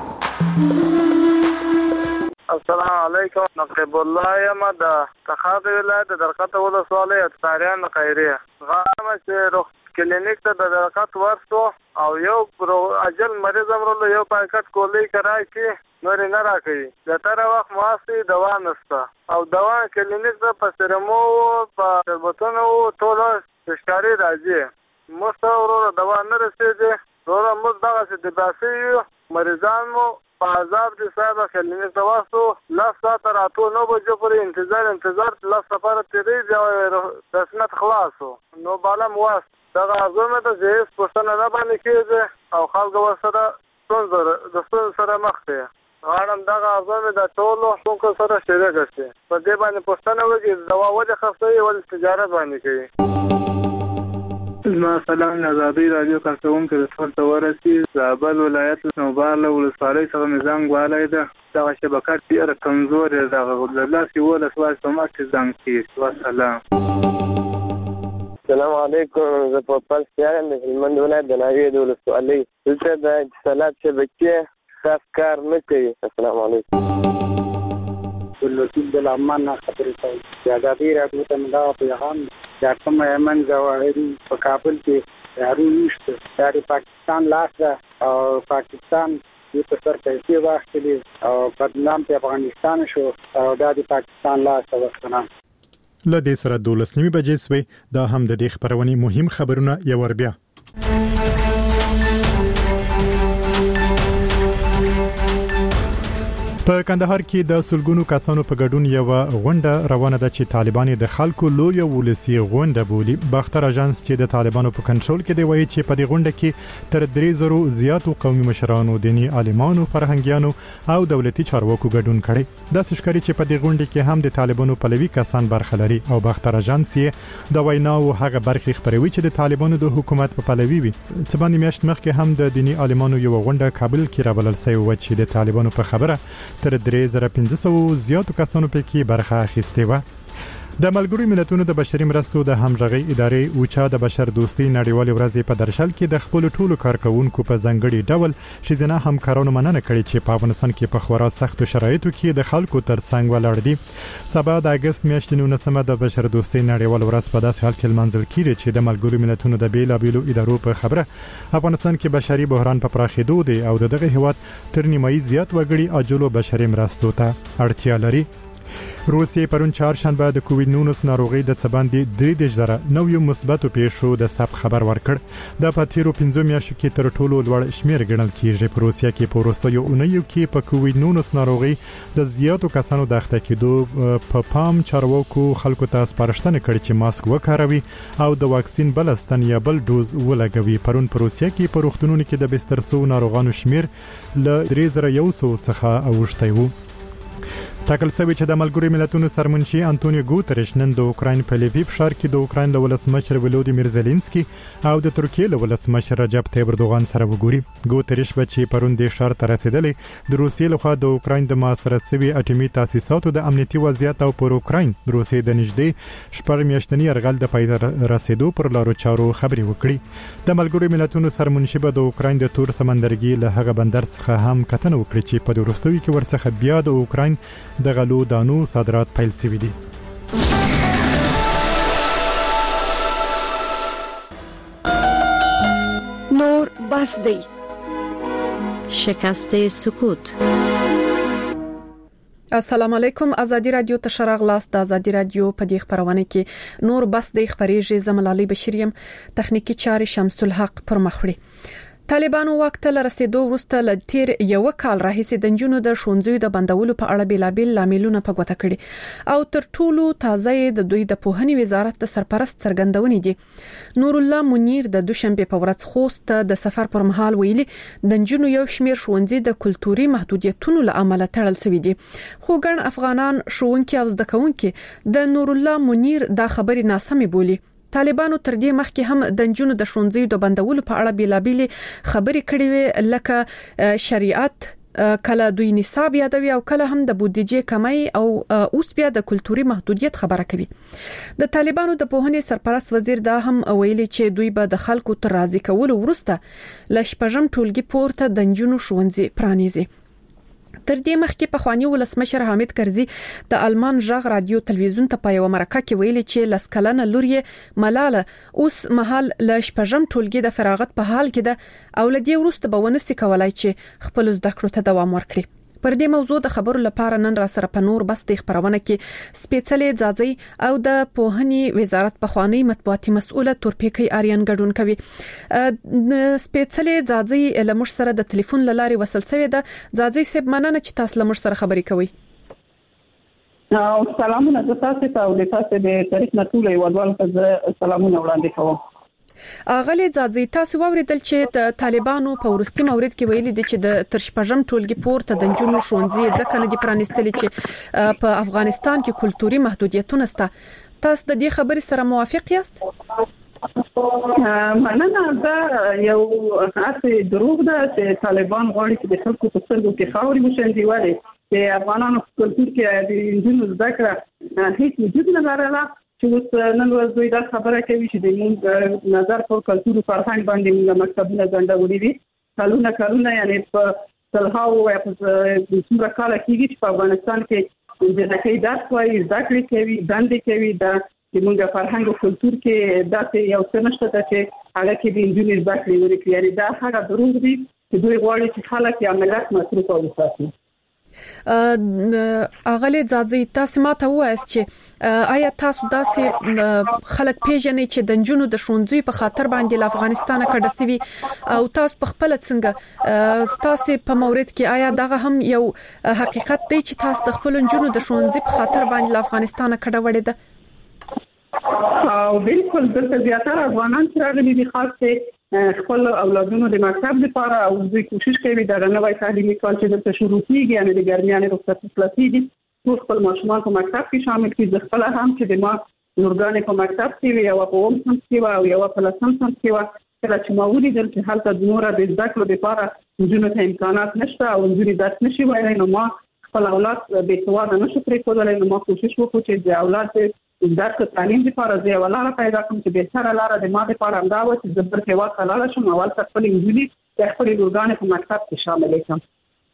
السلام علیکم نقیب الله یم د تخار ولایت د درقته ولسوالۍ اتاریان خیریه غواړم چې روغ کلینیک ته د درقت ورسو او یو اجل مریض امرلو یو پاکټ کولی کرای کی نور نه راکړي د تر وخت مواسي دوا نشته او دوا کلینیک ته پسرمو په شربتونو ټول تشکاری راځي مستورو دوا نه رسیږي ورو موږ دغه څه د باسي مریضانو په عذاب دي صاحب کلینیک ته واسو لاس ساعت راتو نو بجو پر انتظار انتظار لاس سفر تیری ځای رسمت خلاصو نو بالا مواس دغه ازمه د جهیز پښتنه نه باندې کېږي او خلک ورسره څنګه د څنګه سره مخ دي غواړم دغه ارزو د ټولو څوک سره شریک شي په دې باندې پښتنه وکړي دوا ولې خرڅوي ول تجارت باندې کوي. ما سلام آزادی رادیو کارکون کې رسول تورسي زابل ولایت نوباله ولسوالۍ څخه میزان غوالای ده دا شبکه ډیره کمزور ده د لاسي ولا سوال سمات زنګ کی والسلام. السلام علیکم زه په پلسیان د هلمند ولایت د ناوې د ولسوالۍ دلته د اتصالات شبکې خاص کار نه کوي. السلام علیکم. ولوسید د لمن خبرې کوي د آزادی رادیو ته دا پیغام د کوم یمن ظواهري په کابل کې هارون نشته د پاکستان لاس او پاکستان د پر پیسې واخلي او بدنام په افغانستان شو او د پاکستان لاس وسنه لدې سره دولس نیمه بجې سوي دا هم د دې خبرونې مهم خبرونه یو ور بیا. په کندهار کې د سلګونو کسانو په ګډون یو غونډه روانه ده چې طالبان د خلکو لوی ولسی غونډه بولي. باختر اژانس چې د طالبانو په کنټرول کې دی وایي چې په دې غونډه کې تر درې زرو زیاتو قومي مشرانو، دینی عالمانو، فرهنګیانو او دولتي چارواکو ګډون کړي. د سشکري چې په دې غونډه کې هم د طالبانو پلوي کسان برخه لري او باختر اژانس یې د ویناو هغه برخې خبروي چې د طالبانو د حکومت په پلوي وي. څه باندې میاشت مخکې هم د دینی عالمانو یو غونډه کابل کې رابلل شوی و چې د طالبانو په خبره تر درې زره پنځه سوه زیاتو کسانو پکې برخه اخیستې و. د ملګرو ملتونو د بشري مرستو د همغږي ادارې اوچا د بشر دوستي نړیوال ورځ په درشل کې د خپل ټولو کارکونکو په ځنګړي ډول شیزنه همکارانو مننه کړې چې په افغانستان کې په خورا سخت شرایطو کې د خلکو ترڅنګ ولاړ دي. سبا د اگست میاشتې نولسمه د بشر دوستي نړیوال ورځ په داسې حال کې لمانځل کیږي چې د ملګرو ملتونو د بیلابیلو ادارو په خبره افغانستان کې بشري بحران په پراخېدو دی او دغه هیواد تر نیمایي زیات وګړي اجلو بشري مرستو ته اړتیا لري. روسیې پرون چهارشنبه د کووډ نولس ناروغي د څباندې درې دېرش زره نویو مثبتو پیښو د ثبت خبر ورکړ. د پاتیرو پنځه میاشتو کې تر ټولو لوړ شمیر ګڼل کیږي. په روسیا کې په وروستیو اونیو کې په کووډ نولس ناروغي د زیاتو کسانو د اخته کېدو په پام چارواکو خلکو ته سپارښتنه کړې چې ماسک وکاروي او د واکسین بلستان یا بل ډوز ولګوي. پرون په روسیا کې په روغتونونو کې د بستر سو ناروغانو شمیر ل درې زره یو سوه څخه اوښتی و. ټاکل شوی چې د ملګرو ملتونو سرمنشي انټونیو ګوتریش نن د اوکراین په لیویف ښار کې د اوکراین له ولسمشر ولودیمیر زيلنسکي او د ترکیې له ولسمشر رجب طیب اردوغان سره وګوري. ګوتریش به چې پرون د ښار ته رسیدلې د روسیې لخوا د اوکراین د محاصره شوي اټومي تاسیساتو د امنیتي وضعیت او پر اوکراین د روسیې د نږدې شپږ میاشتنی یرغل د پای رسیدو پر لارو چارو خبري وکړي. د ملګرو ملتونو سرمنشي به د اوکراین د تور سمندرګي له هغه بندر څخه هم کتنه وکړي چې په وروستیو کې ورڅخه بیا د اوکراین د غلو دانو صادرات پیل شوي دي. نور بس دی شکست سکوت. السلام علیکم. ازادي رادیو ته شرغ لاس د ازادي رادیو په دې خبرونه کې نور بس د خبريږي زملالي بشریم تخنیکی چاري شمس الحق پر مخوړي. طالبانو واک ته رسیدو وروسته ل تیر یو کال راهیسې د جنونو د شونځیو د بندولو په اړه بیلابل لاملونه په ګوته کړي او تر ټولو تازه د دوی د پوهنې وزارت د سرپرست څرګندونې دي. نور الله منیر د دوشنبه په ورځ خوست د سفر پر مهال ویلي د جنونو یو شمیر شونځي د کلتوري محدودیتونو له امله تړل شوی دي. خو ګڼ افغانان شونکي او زده کوونکي د نور الله منیر دا خبري ناسمه بولي. طالبانو تر دې مخکې هم د جنونو د شونځیو د بندولو په اړه بیلابل خبري کړې وي لکه شریعت کله دوی نصاب یادوي او کله هم د بودیجې کمی او اوس بیا د کلتوري محدودیت خبره کوي. د طالبانو د پوهنې سرپرست وزیر دا هم ویلي چې دوی به د خلکو تر راضي کولو وروسته ل شپږم ټولګي پورته د جنونو شونځي پرانیزي. تر دې مخکې په خواني ولسمشر حامد کرزي د آلمان ژغ رادیو تلویزیون ته په یو مرکه کې ویلي چې لسکلنه لوري ملاله اوس مهال ل شپږم ټولګي د فراغت په حال کې ده او لدی وروسته به ونسي کولای چې خپل زده کړو ته دوام ورکړي. پر دې موضوع د خبرو لپاره نن را سره په نور بس د خبرونه کې سپیڅلې ځاځي او د پوهنې وزارت په خوانی مطبوعاتي مسؤله تورپیکي آریان ګډون کوي. سپیڅلې ځاځي له مش سره د ټلیفون لاري وصل شوی ده. ځاځي صاحب مننه چې تاسو له مش سره خبرې کوي. سلامونه تاسو ته او د تاسو د تاریخ نټولې ودوال ته سلامونه وړاندې کوم. اغلی ځاځي تاسو ووریدل چې د طالبانو په ورستي مورید کې ویلي دي چې د ترشپژم ټولګي پورته د جنونو شونځي ځکه نه دي پرانستلي چې په افغانستان کې کلتوري محدودیتونه شته. تاسو د دې خبرې سره موافق یاست؟ مننه. دا یو اساس دروغ ده چې طالبان غواړي چې د خلکو په سترګو کې خاورې وشيندي، ولې چې افغانانو په کلتور کې د جنونو زده کړه هیڅ وجود نه لرله. چې اوس نن ورځ دوی دا خبره کوي چې د موږ نظر په کلتور او فرهنګ باندې موږ مکتبونه ځنډولي دي. کلونه کلونه یعنی په سلهاو یا په څومره کاله کېږي چې په افغانستان کې د نکي درس وایي، زده کړې کوي، دندې کوي. دا چې موږ فرهنګ او کلتور کې داسې یو څه نشته چې هغه کې د انجونې زده کړې ورکړي. یعنی دا هغه دروغ دي چې دوی غواړي چې خلک یا ملت مصروف او وساتي. اغلی ځاځي تاسو ماته وایست چې آیا تاسو داسې خلک پیژنئ چې د جنونو د شونځي په خاطر باندې له افغانستان کډه سوي او تاسو په خپل څنګه تاسو په مورید کې آیا دغه هم یو حقیقت دی چې تاسو د خپل جنونو د شونځي په خاطر باندې له افغانستان کډه وړې ده؟ او بالکل د زیاتره افغانان چې راغلي دي خاصه خپل اولادونو د مکتب لپاره او دوی کوشش کوي دا نوې تعلیمي کال چې د شروع کیږي یعنی د ګرمیانې رخصت خلاصي دي ټول خپل ماشومان په مکتب کې شامل کړي. د خپل هم چې د ما نورګانې په مکتب کې وي او په اوم هم کې او یو په لسم هم کې و کله چې ما ولیدل چې هلته د نور د زده کړو لپاره جنونو ته امکانات نشته او جنونې درس نشي وایي، نو ما خپل اولاد به سواده نشو پرې کولای. نو ما کوشش وکړ چې د اولاد درس تعلیم لپاره زه ولاله پیدا کوم چې به سره لاره د ما لپاره امدا و چې زبر کې واخ لاله شم اول خپل انګلیسي د خپل ورګانې په مکتب کې شامل کړم.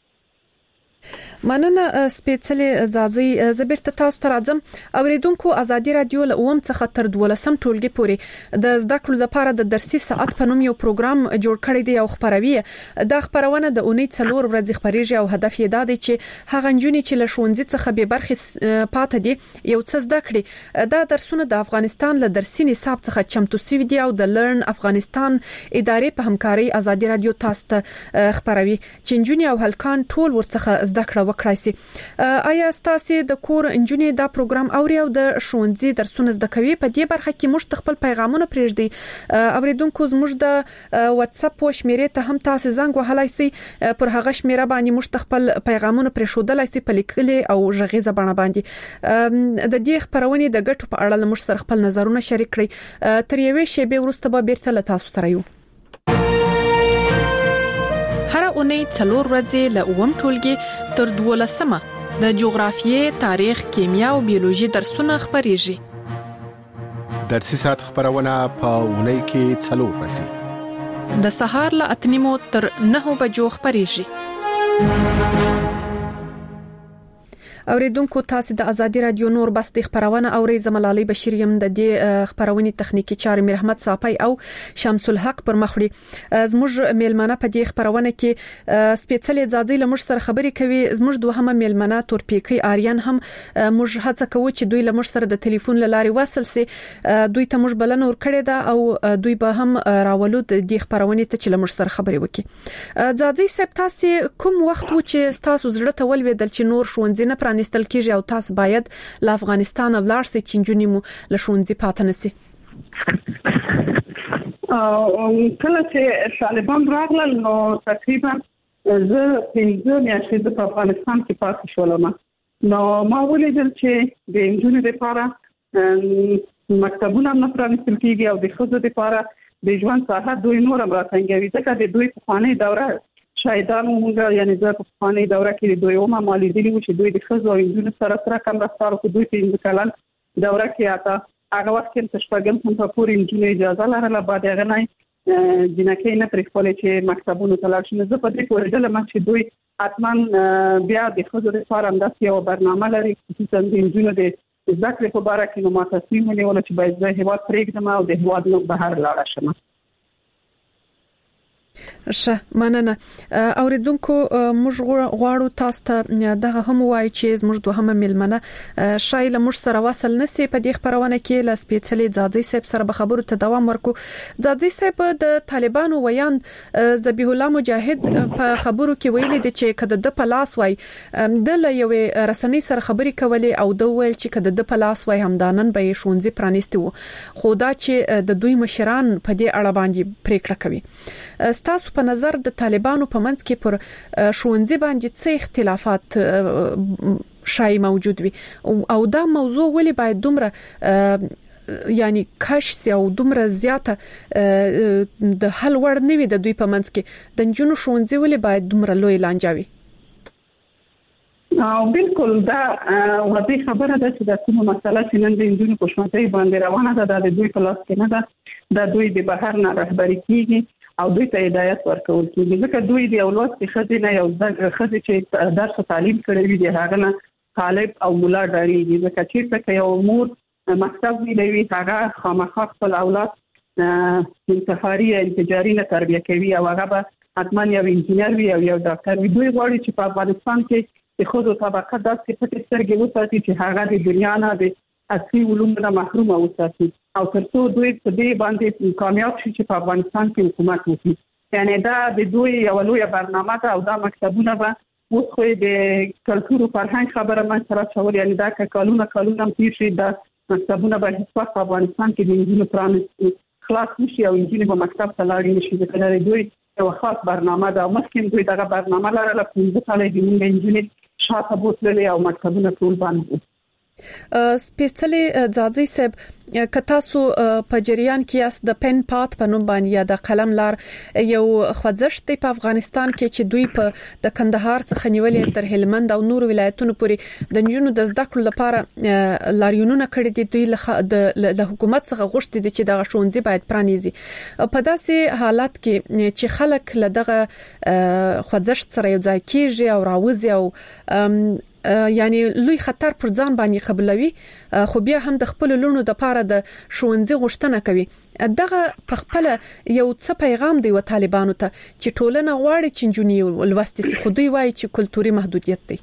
مننه سپیڅلې ځاځي. زبرته تاسو ته راځم. اوریدونکو ازادي رادیو له اوم څخه تر دولسم ټولګي پورې د زده کړو لپاره د درسي ساعت په نوم یو پروګرام جوړ کړی دی او خبروي. دا خبرونه د اونۍ څلور ورځې خبريږي او هدف یې دا دی چې هغه نجونې چې له ښوونځي څخه به برخه پاتې دي یو څه زده کړي. دا درسونه د افغانستان له درسي نصاب څخه چمتو شوي دي او د لرن افغانستان ادارې په همکاري ازادي رادیو تاسو ته خبروي چې نجونې او هلکان ټول ورڅخه زده کړه وکړای شي. آیا تاسو د کور انجونې دا پروګرام اوري او د ښوونځي درسونه زده کوي؟ په دې برخه کې موږ خپل پیغامونه پرېږدي. اوریدونکو زموږ د واتس اپ و شمیرې ته هم تاسو زنګ وهلای شئ. پر هغه شمیره باندې موږ خپل پیغامونه پرېښودلای شئ په لیکلي او غږیزه بڼه باندې. د دې خبرونې د ګټو په اړه موږ سره خپل نظرونه شریک کړئ. تر یوې شېبې وروسته به بیرته له تاسو سره یو. هر اونۍ څلور ورځې له اووم ټولګي تر دولسمه د جغرافیې، تاریخ، کیمیا او بیولوژي درسونه خبريږي. درسي ساعت خبرونه په اونۍ کې څلور ورځې د سهار له اته نیمو تر نهو بجو خبريږي. اوریدونکو تاسو د ازادي رادیو نور بس د خبرونه اوري. زملالي بشیر يم د دې خبرونې تخنیکی چارې مرحمت صافي او شمس الحق پر مخړي. زموږ میلمنه په دې خبرونه کې سپیڅلې ځاځي لمر سره خبرې کوي. زموږ دوهمه میلمنه تورپیکی آریان هم موږ هڅه کوو چې دوی لمر سره د ټلیفون لاري وصل سي. دوی ته موږ بلنه ورکړې ده او دوی به هم راولو د دې خبرونې ته چې لمر سره خبرې وکړي. ځاځي سپ تاسو کوم وخت و چې تاسو زړه ته ولویدل چې نور ښوونځي نه نستل کېږي او تاسو باید له افغانستان ولاړ شئ چې نجونې مو له ښوونځي پاتې نشي؟ کله چې طالبان راغلل نو تقریبا زه پنځه میاشتې په افغانستان کې پاتې شولم. نو ما ولیدل چې د نجونې لپاره مکتبونه نه پرانیستل کېږي او د ښځو لپاره د ژوند ساحه دوی نور هم راڅنګوي. ځکه د دوی پخوانۍ دوره شاهدانو موږ یعنی زه په پخوانۍ دوره کې د دوی اومه مالیدلی و چې دوی د ښځو او نجونو سره سره کم رفتار وکړي. دوی پنځه کلن دوره کې اته هغه وخت کې شپږم هم په پورې نجونې اجازه لرله. بعد هغه نه جنکې نه پرېښولې چې مکتبونو ته لاړ شي. زه په دې پوهېدلم چې دوی حتما بیا د ښځو لپاره همداسې یوه برنامه لري خصوصا د نجونو د زده کړې په باره کې. نو ما تصمیم ونیوله چې باید زه هېواد پرېږدم او د هېواد نه بهر لاړه شم. شه مننه اوریدونکو موږ غواړو تاسو ته دغه هم وایي چې موږ دوه هم ملمنه شایله موږ سره وصل نسی په دې خبرونه کې لاس پیڅلې ځاځي صاحب سره به خبرو ته دوام ورکو. ځاځي صاحب د طالبانو ویان ذبیح الله مجاهد په خبرو کې ویلي دي چې کده د پلاس وای د یوې رسنۍ سره خبري کولې او د ویل چې کده د پلاس وای همدانن به شونځي پرانیستي وو خو دا چې د دوی مشران په دې اړه باندې پریکړه کوي. تاسو په نظر د طالبانو په منځ کې پر شونځي باندې څه اختلافات شای موجود وي او دا موضوع ولې باید دومره یعنی کاش او دومره زیاته د حل وړ نه وي د دوی په منځ کې د جنونو شونځي ولې باید دومره لوی لانجاوي؟ او بالکل دا واضح خبره ده چې د کومه مسله چې نن د جنونو په شونځي باندې روانه ده د دوی په لاس کې نه ده د دوی د بهر نه رهبری کیږي او دوی ته هدایت ورکول کیږي ځکه دوی د اولاد کې خزینه یو د خزې چې درس او تعلیم کړی وي هغه نه طالب او مولا ډاریږي ځکه چې یو مور مکتب ویلوي هغه خامخا خپل اولاد انتحاري انتجاري نه تربیه کوي او هغه به حتما یو انجینر وي او یو ډاکټر وي. دوی غواړي چې په افغانستان کې د خود طبقه داسې پټ سترګې وساتي چې هغه د دنیا نه د اصلي علومو نه محروم وساتي او ترڅو دوی په دې باندې کامیاب شي چې په افغانستان کې حکومت وکړي. یعنی دا د دوی یو لوی برنامه ده او دا مکتبونه به اوس خو د کلتور او فرهنګ خبره من سره شول یعنی دا کالونه کالونه تیر شي دا مکتبونه به هیڅ وخت په افغانستان کې د انجینر پرانس خلاص نشي او انجینر په مکتب ته لاړ نشي ځکه دا دوی یو خاص برنامه ده او مخکې دوی دغه برنامه لرله پنځه کاله د موږ انجینر شاته بوتللې او مکتبونه ټول باندې سپیڅلې ځاځي صاحب کتاسو په جریان کې اس د پن پات په نوم باندې یا د قلم لار یو خوځښت په افغانستان کې چې دوی په د کندهار څخه نیولې تر هلمند او نور ولایتونو پورې د جنونو د زده کړو لپاره لاریونونه کړي دي دوی د حکومت څخه غوښتي دي چې د شونځي باید پرانیزي. په داسې حالات کې چې خلک له دغه خوځښت سره یو ځای کېږي او راوځي او یعنی لوی خطر پر ځان باندې قبلوي خو بیا هم د خپل لونو د پاره د شونځي غوښتنه کوي. دغه په خپل یو څه پیغام دی و طالبانو ته چې ټولنه غواړي چې جنونی ولوستي سي خو دوی وایي چې کلتوري محدودیت دی.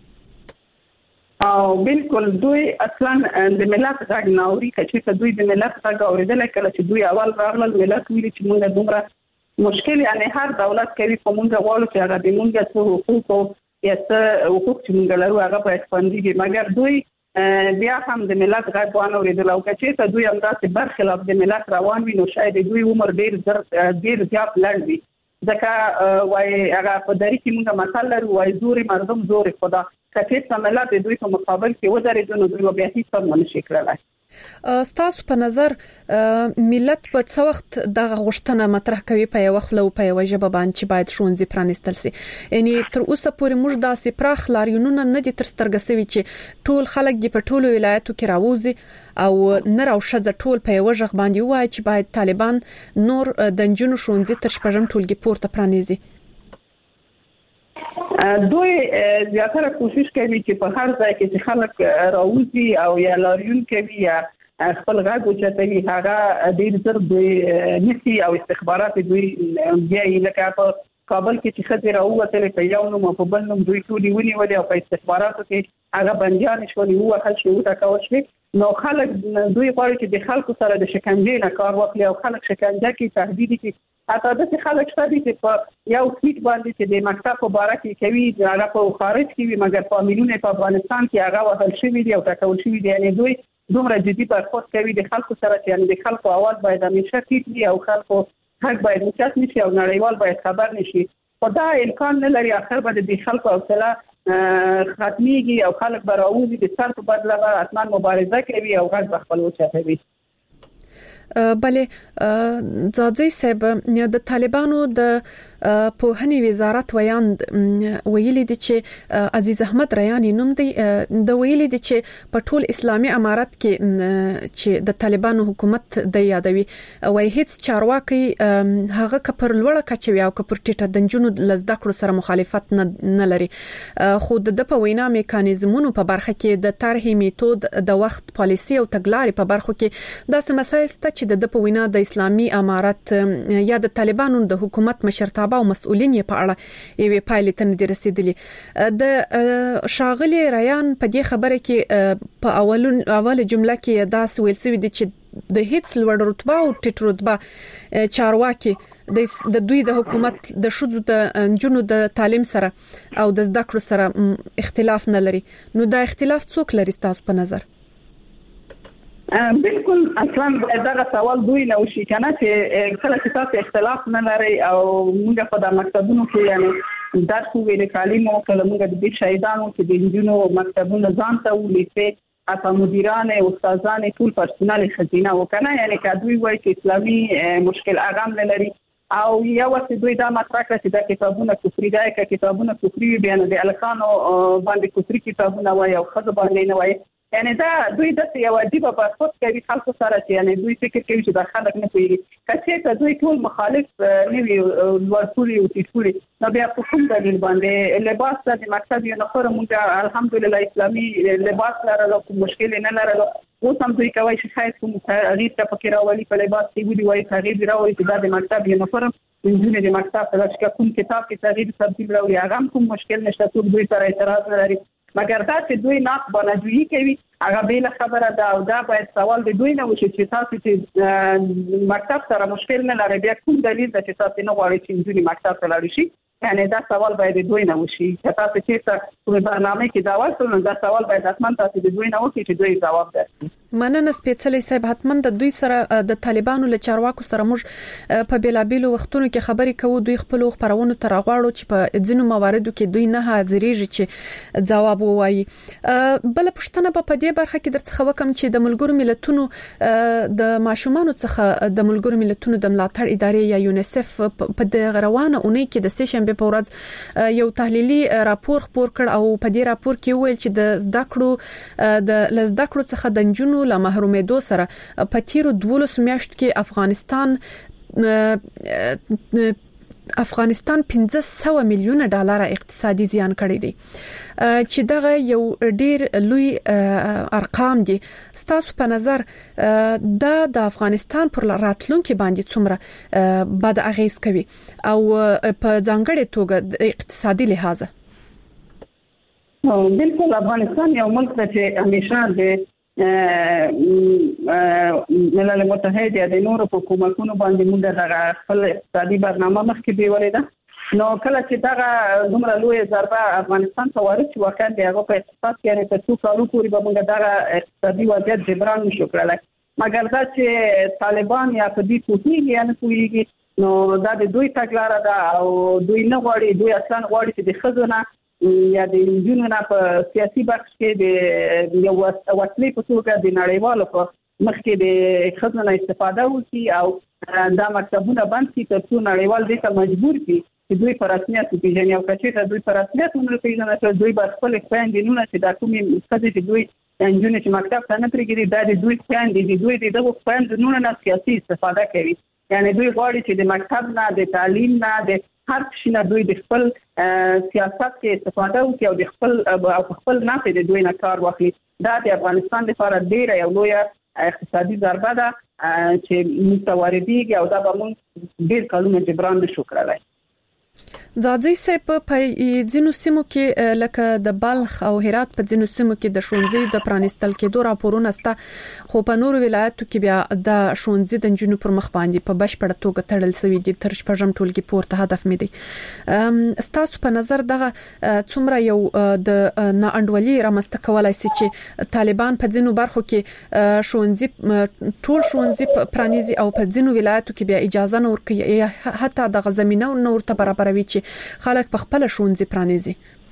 او بالکل دوی اصلا د ملت غږ ناوري چې دوی د ملت غږ اوریدل کله چې دوی اول راغلل ملت ویلي چې موږ دومره مشکل یعنی هر دولت کوي په موږ غواړو چې هغه د موږ څو حقوق یا څه حقوق چې موږ لرو هغه باید خوندي مګر دوی بیا هم د ملت غږ وانه اوریدل او چې دوی هم داسې برخلاف د ملت روان وي نو شاید دوی عمر ډیر ډیر زیات لږ وي ځکه وای هغه په دری کې موږ مثال لرو وای زوري مردم زوري خدا کچې ملت دوی په مقابل کې ودرېدل نو دوی بیا هیڅ څه نه شي کولای. ستاسو په نظر ملت په څو وخت دغه غوښتنه مطرح کوي په یو خلو په یو ژبه باندې چې باید شونځي پرانیستل سي یعنی تر اوسه پورې موږ داسې پراخ لاریونونه نه دي تر سترګې سوي چې ټول خلک دی په ټولو ولایتو کې راوځي او نه راوښه ټول په یو ژغ باندې وایي چې باید طالبان نور د جنونو شونځي تر شپږم ټولګي پورته پرانیزي. دوی زیاتره کوشش کوي چې په هر ځای کې چې خلک راوځي او یا لاریون کوي یا خپل غږ اوچتوي هغه ډېر زر دوی نسي او استخبارات دوی بیا یې لکه په کابل کې چې خځې راووتلې په یو نوم په بل نوم دوی ټولې ونیولې او په استخباراتو کې هغه بندیان شولې ووهل شي وټاکول شي نو خلک دوی غواړي چې د خلکو سره د شکنجې نه کار واخلي او خلک شکنجه کې تهدید کې حتی د خلک شته چې په یو ټویټ باندې چې د مکتب په باره کې کوي هغه په خارج کې وي مګر فامیلونه په افغانستان کې هغه وهل شوي دي او ټاکول شوي دي یعنی دوی دومره جدي برخورد کوي د خلکو سره چې یعنی د خلکو اواز باید همیشه ټیټ وي او خلکو حق باید مشات نشي او نړیوال باید خبر نشي خدا امکان نه لري اخر به د خلکو حوصله ختميږي او خلک به راوځي د سر په بدله به حتما مبارزه کوي او غږ خپل وچتوي. بلې ځاځي صاحب د طالبانو د پوهنې وزارت ویان ویلي دي چې عزیز احمد ریانی نوم دی د ویلي دي چې په ټول اسلامي امارات کې چې د طالبانو حکومت د یادوي وای هیڅ چارواکي هغه کپر لوړه کچوي او کپر ټیټه د جنونو لزده کړو سره مخالفت نه لري خو د په وینا میکانیزمونو په برخه کې د طرحي میتود د وخت پالیسي او تګلارې په برخه کې داسې مسایل ست چې د په وینا د اسلامي امارات یا د طالبانو د حکومت مشرتابه مشرتابه او مسؤلین په اړه یوې پایلې ته نه رسیدلی د شاغلي ریان په دې خبره کې په اولون اوله جمله کې دا سویل سوي دي چې د هیڅ لوړ رتبه او ټیټ رتبه چارواکي د دوی د حکومت د شذو د جنو د تعلیم سره او د زده کړو سره اختلاف نه لري. نو دا اختلاف څوک لري تاسو په نظر؟ بالکل اصلا دا سوال دوی نه وشي کنه چې کله چې تاسو اختلاف نه لري او موږ په د مکتبونو کې یعنی درس ویل تعلیم او کله موږ د دې شهیدانو چې د جنو مکتبونو ځان ته ولیکي اته مدیران او استادان ټول پرسونل خزینه وکنه یعنی کډوی وایي چې اسلامي مشکل اغام نه لري او یو څه دوی دا مطرح کړ چې دا کتابونه کفري دي که کتابونه کفري بیان دي الکانو باندې کفري کتابونه وایي او خزه باندې نه وایي یعنی دا دوی د یو عجیب په خود کوي خلکو سره چې یعنی دوی فکر کوي چې د خلک نه پیږي کچې ته دوی ټول مخالف نه وي ورپوري او تیفوري نو بیا په کوم دلیل باندې لباس د مکتب یو نفر موږ الحمدلله اسلامي لباس لرلو کوم مشکل نه لرلو اوس هم دوی کوي چې خاص کوم تغییر ته فکر راولي په لباس کې ویلي وایي تغییر راولي چې د مکتب یو نفر انجینر د مکتب ته چې کوم کتاب کې تغییر تبدیل راولي هغه کوم مشکل نشته ټول دوی سره اعتراض نه لري مګر دا چې دوی ناق بنجوي کوي هغه بیل خبره ده او دا باید سوال د دوی نه وشي چې تاسو چې مکتب سره مشکل نه لري بیا کوم دلیل ده چې تاسو نه غواړئ چې انجینر مکتب ته لاړ شي یعنی دا سوال باید دوی نه وشي چې تاسو چې په برنامه کې دا وایي دا سوال باید حتما تاسو د دوی نه وکړي چې دوی ځواب درکړي. مننه سپیڅلې صاحب حتما د دوی سره د طالبانو له چارواکو سره موږ په بیلابیلو وختونو کې خبرې کوو دوی خپل خبرونو تر غواړو چې په ځینو مواردو کې دوی نه حاضرېږي چې ځواب ووایي. بل پښتنه په دې برخه کې درڅخه وکم چې د ملګرو ملتونو د ماشومانو څخه د ملګرو ملتونو د ملاتړ ادارې یا یونیسف په د روانه اونۍ کې د سیشن په ورځ یو تحلیلي راپور خپور کړ او په دې راپور کې ویل چې د زده کړو د لزده کړو څخه د جنونو له محرومېدو سره په تیرو دولس میاشتو کې افغانستان افغانستان پنځه سوه میلیونه ډالر اقتصادي زیان کړی دی چې دغه یو ډیر لوی ارقام دي. ستاسو په نظر دا د افغانستان پر راتلونکو باندې څومره بد اغیز کوي او په ځانګړي توګه د اقتصادي لحاظ؟ بالکل افغانستان یو ملک دی چې همیشه د ملل متحد یا د نورو حکومتونو باندې موږ د خپل اقتصادي برنامه مخکې بیولې ده نو کله چې دا دومره لوی ضربه افغانستان ته ورسېده چې واقعا د هغه په اقتصاد کې یعنې تر څو کالو پورې به موږ دغه اقتصادي وضعیت جبران نشو کړلی مګر دا چې طالبان یا په دې پوهېږي یا نه پوهېږي نو دا د دوی تګلاره ده او دوی نه غواړي دوی اصلا غواړي چې د ښځو نه یا د انجونو نه په سیاسي بخش کې د یو وسیلې په توګه د نړیوالو په مخ کې د ښځو نه استفاده وکړي او دا مکتبونه بند کړي تر څو نړیوال دې ته مجبور کړي چې دوی په رسمیت وپېژني او که چېرته دوی په رسمیت ونه پېژني نو دوی به خپل خویندې نونه چې دا کومې ښځې چې دوی انجونې چې مکتب ته نه پرېږدي دا د دوی خویندې دي دوی د دغو خویندو نونه نه سیاسي استفاده کوي یعنی دوی غواړي چې د مکتب نه د تعلیم نه د هر شي نه دوی د خپل سیاست کې استفاده وکړي او د خپل او خپل نفع د دوی نه کار واخلي. دا د افغانستان لپاره ډیره یو لوی اقتصادي ضربه ده چې متواردیږي او دا به موږ ډیر کلونه جبران نشو کړلی. ځاځي صاحب په ځینو سیمو کې لکه د بلخ او هرات په ځینو سیمو کې د ښوونځي د پرانیستل کېدو راپورونه ستا خو په نورو ولایتو کې بیا د ښوونځي د نجونو پر مخ باندې په بشپړه توګه تړل شوی دي تر شپږم ټولګي پورته هدف مې دی. ستاسو په نظر دغه څومره یو د ناانډولي رامنځته کولای شي چې طالبان په ځینو برخو کې ښوونځي ټول ښوونځي پرانیزي او په ځینو ولایتو کې بیا اجازه نه ورکوي حتی د غزمینه نور ته برابروي چې خلک په خپل ښوونځي پرانیزي؟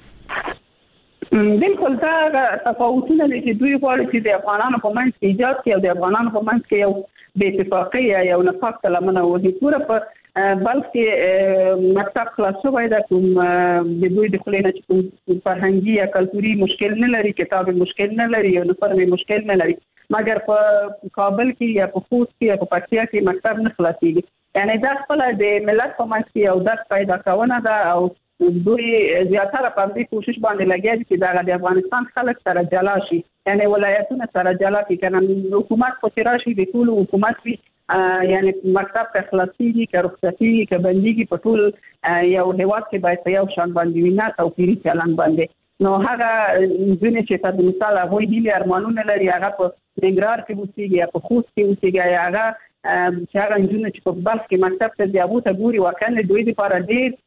بالکل دا تفاوتونه دي چې دوی غواړي چې د افغانانو په منځ کې ایجاد کړي او د افغانانو په منځ کې یو بې اتفاقي یا یو نفاق ته لمنه وهي. پوره په بلکې مکتب خلاص شوی ده کوم د دوی د خلینو چې کوم فرهنګي یا کلتوري مشکل نه لري کتاب مشکل نه لري یو نفر مشکل نه لري مګر په کابل کې یا په خوست کې یا په پکتیا کې مکتب نه خلاصيږي یعنی دا خپل د ملت په منځ کې یو درس پیدا کونه ده او دوی زیاتره په دې کوشش باندې لګیا دي چې د افغانستان خلک سره جلا شي یعنی ولایتونه سره جلا کړي کنه حکومت په راشي د ټول حکومت وي یعنی مکتب ته خلاصيږي که رخصتي که بنديږي په ټول یو هیواد کې باید یو شان باندې وینا توپیری چلن باندې نو هغه ځینې چې په مثال هغه هیله ارمانونه لري هغه په نګرار کې وسیږي یا په خوست کې وسیږي هغه چې هغه انجونې چې په بس کې مکتب ته ځي هغه ته ګوري واکنه دوی لپاره ډېر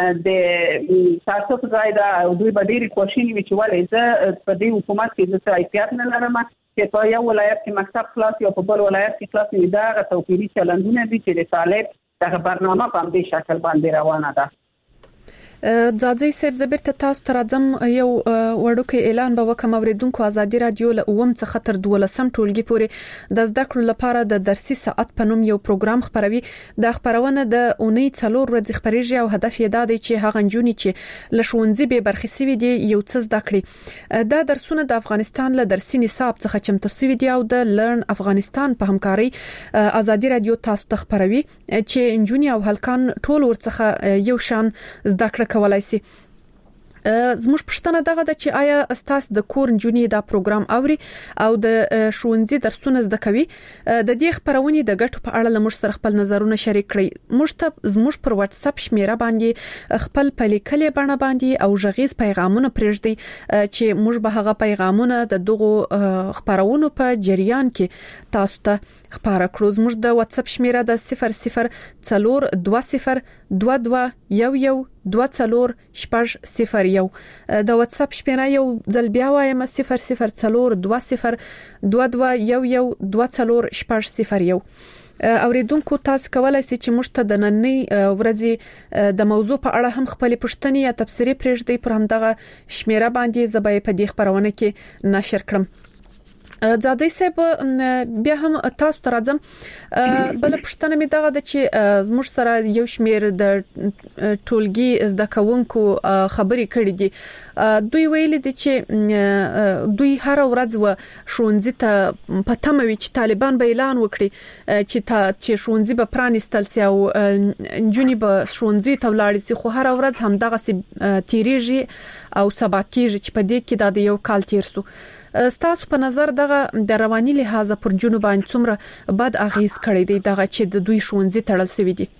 د تاسو په ځای دا دوی به ډېری کوشش وکړي چې ولې زه په دې حکومت کې زه حیثیت نه لرم چې په یو ولایت کې مکتب خلاص یا په بل ولایت کې خلاص وي دا غو توپیری چلندونه دي چې د طالب دغه برنامه په دې شکل باندې روانه ده. ځاځي صاحب زبرته تاسو تر اعظم یو وړوکی اعلان به وکم اوریدونکو ازادي رادیو له اوم څخه تر دولسم ټولګي پورې د زده کړو لپاره د درسي ساعت په نوم یو پروګرام خبروي. د خبرونه د اونۍ څلور ورځې خبريږي او هدف یې دا دی چې هغه نجونې چې له ښوونځي به برخې سوي دي یو څه زده کړي. دا درسونه د افغانستان له درسي نصاب څخه چمتو سوي دي او د لرن افغانستان په همکاري ازادي رادیو تاسو ته خبروي چې نجونې او هلکان ټول ورڅخه یو شان زده کړه کولای شي. زموږ پښتنه دغه د چې آیا استاس د کور نجونې دا پروګرام اوري او د ښوونځي درسونه زده کوي. د دې خبرونه د ګټو په اړه لمر سره خپل نظرونه شریک کړي. موږ ته زموږ پر واتس اپ شمیره باندې خپل پلیکلې باندې باندې او ژغیز پیغامونه پرېږدي چې موږ به هغه پیغامونه د دغه خبرونو په جریان کې تاسو ته خبره کړو. زموږ د واتس اپ شمیره د صفر صفر څلور دوه صفر دوه دوه یو یو دوه څلور شپږ صفر یو. د واتس اپ شمیره یو ځل بیا وایم صفر صفر څلور دوه صفر دوه دوه یو یو دوه څلور شپږ صفر یو. اوریدونکو تاسو کولای شئ چې موږ ته د نننۍ ورځې د موضوع په اړه هم خپل پوښتنې یا تبصرې پرېږدئ پر همدغه شمیره باندې زبې په دې خبرونه کې نشر کړم. ځاځي صاحب بیا هم تاسو ته راځم. بل پښتنه می دغه د چې زموږ سره یو شمیر د ټولګي زده کوونکو خبرې کړې دي. دوی ویل دي چې دوی هر ورځ و ښوونځي ته پټموي چې طالبان به اعلان وکړي چې تا چې ښوونځي به پرانیستل سي او جونی به ښوونځي ته ولاړ سي خو هر ورځ هم دغه سي تیریږي او سبا کېږي چې په دې کې د یو کال تیر سو. ستاسو په نظر دغه د رواني لحاظ پر جنوب باندې څومره بد اغیز کړی دی دغه چې د دوی ښوونځي تړل شوی دي؟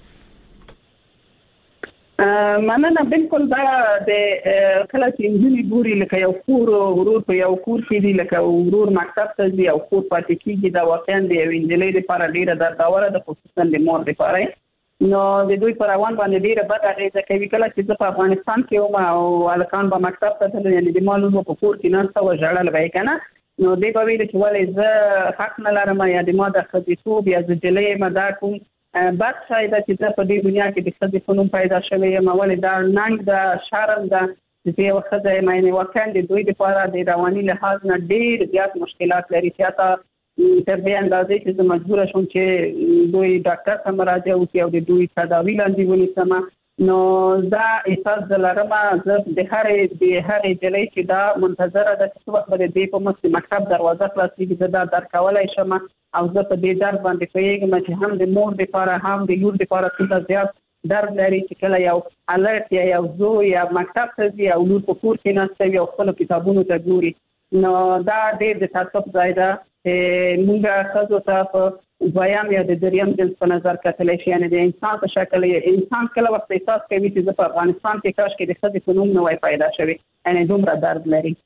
مننه. بالکل دا د کله چې انجینری ګوري لکه یو کور ورور په یو کور کې دی لکه ورور مکتب ته دی او کور پاتې کیږي دا واقعا د یو انجلۍ لپاره ډیره درداوره ده خصوصا د مور لپاره. نو د دوی پر روان باندې ډیره بد اغیزه کوي. کله چې په افغانستان کې وم او الکان په مکتب ته تلل یعنی د مالونو په کور کې نه څو ژړل وای کنه نو دوی په ویل چې ولې زه حق نه لرم یا د ما د خديتوب یا ځلې ما دا کوم بد شای دا چې په دې دنیا کې د خدای په نوم پیدا شوی یم ولې دا ننګ دا شرم دا چې وخت ځای مې وکړ د دوی لپاره د رواني لحاظ نه ډیر زیات مشکلات لري. چې تر دې اندازې چې زه مجبور شوم چې دوی ډاکټر ته مراجعه وکړم او د دوی تداوی لاندې ونیسم. نو دا احساس دلارم زه د هرې د هرې جلې چې دا منتظره ده چې وخت به دې په مست مکتب دروازه خلاصېږي زه دا در کولای شم او زه په دې درد باندې پوهیږم چې هم د مور لپاره هم د یور لپاره څه زیات درد لري چې کله یو الرټ یا یو زو یا مکتب ته ځي او نور په کور کې نشته یو خپل کتابونو ته ګوري. نو دا ډېر د تاسو ځای ده موږ خاصو ته په بیان یا د دریم جنس په نظر کتلای شي یعنی د انسان په شکل انسان کله وخت احساس کوي چې په افغانستان کې کاش کې د خدای په نوم نه وای پیدا شوی یعنی دومره درد لري.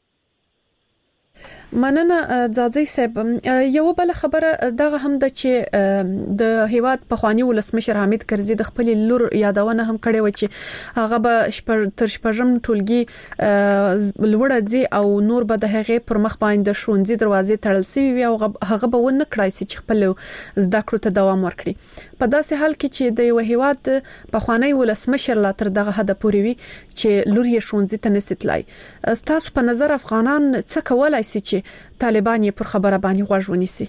مننه ځاځي صاحب. یو بل خبره دغه هم د چې د هیواد په خواني ولسمشر حامد کرزي د خپل لور یادونه هم کړې و چې هغه به شپږ تر شپږم ټولګي لوړ ځي او نور به د هغه پر مخ باندې ښوونځي دروازې تړل شوی وي او هغه به ونه کړای چې خپل زده کړو ته دوام ورکړي. په داسې حال کې چې د یو هیواد په خواني ولسمشر لا تر دغه حد پورې وي چې لور یې ښوونځي ته نسیتلای. تاسو په نظر افغانان څه کولای شي چې طالبان یې پر خبره باندې غوږ ونیسي؟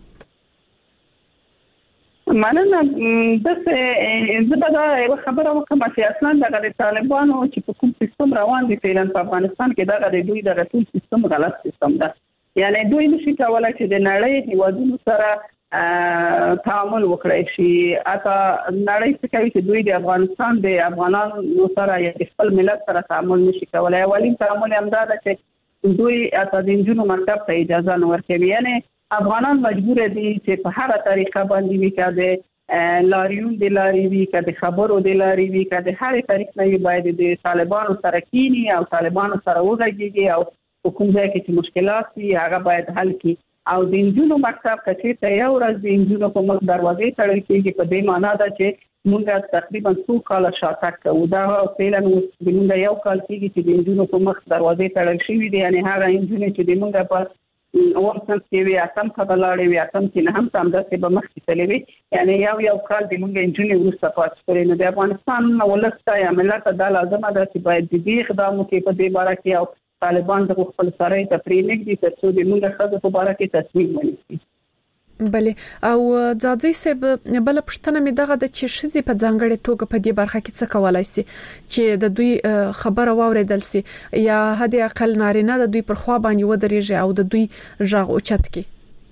مننه. د زه به یو خبره وکم چې اصلا دغه طالبانو چې په کوم سیستم روان دي فعلا په افغانستان کې دغه د دوی د ټول سیستم غلط سیستم ده. یعنی دوی نشي کولای چې د نړۍ هیوادونو سره تعامل وکړي شي. اته نړۍ څخه کوي چې دوی د افغانستان د افغانانو سره یا خپل ملت سره تعامل نشي کولای. اولین تعامل هم دا ده چې دوی اته د انجونو مکتب ته اجازه نه ورکوي. یعنی افغانان مجبور دي چې په هر طریقه باندې وکړي لاریون د لاري وی کده خبرو د لاري وی کده هر طریق نه باید د طالبانو سره کینی او طالبانو سره وغږیږي او کوم ځای کې چې مشکلات دي هغه باید حل کړي او د انجونو مکتب کچې ته یو ورځ د انجونو په مخ دروازې تړل کېږي په دې معنی ده چې موږ تقریبا څو کال شاته کوو دا فعلا موږ یو کال کېږي چې د انجونو په مخ دروازې تړل شوې دي یعنی هغه انجونې چې د موږ په ورسن کې وي اتم خبرلاړې وي اتم کې نه هم تام داسې به مخ کې تلوي یعنی یو یو کال د موږ انجونې ورسته پاتې کړي نو د افغانستان ولسته یا ملت دا لازمه ده چې باید د دې اقدام کې په دې باره کې او طالبان د خپل سره ته پرېنګ دي تر څو د موږ خزه په باره کې تصمیم ونیسي بله او ځاځي سب بل پښتنه می دغه د چې شزي په ځانګړې توګه په دې برخه کې څه کولای شي چې د دوی خبره واوریدل سي یا هدي اقل نارینه د دوی پر خوا باندې ودرېږي او د دوی ژغ اوچت کی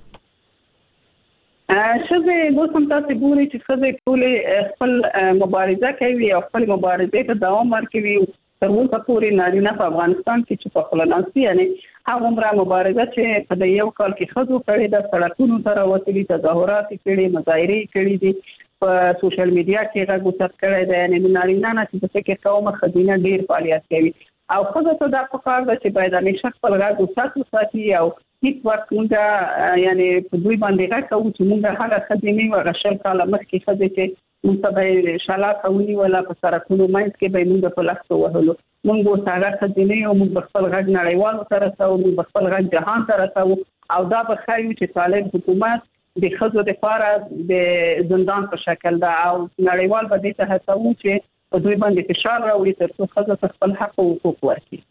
شزه موسم تاسو ګوري چې شزه ټول خپل مبارزه کوي او خپل مبارزه ته دوام ورکوي تر اوسه پورې نارینه په افغانستان کې چې په خپلناسي یعنی هغه عمره مبارزه چې په یو کال کې خزو کړي د سړکونو تر وسیلې تظاهرات کړي مظاهره کړي دي په سوشل میډیا کې راغوتت کړي د یعنی نارینه نه چې په کې قومه خزینه ډیر فعالیت کوي او خزه ته د پکار د چې باید همیشه خپل غږ وساتو ساتي او هیڅ وخت موږ یعنی په دوی باندې راکوو چې موږ هغه خزینه او غشل کاله مخکې خزه چې موږ به شاله کوي ولا په سرکونو مېز کې به موږ په لاسو وهلو موږ وساره خزینه او موږ خپل غږ نړیوالو سره سره موږ خپل غږ جهان سره سره او دا به خایي چې طالب حکومت د خزو د فاره د زندان په شکل دا او نړیوال به دې ته هڅو چې په دوی باندې فشار راوړي تر څو خزه خپل حق او حقوق ورکړي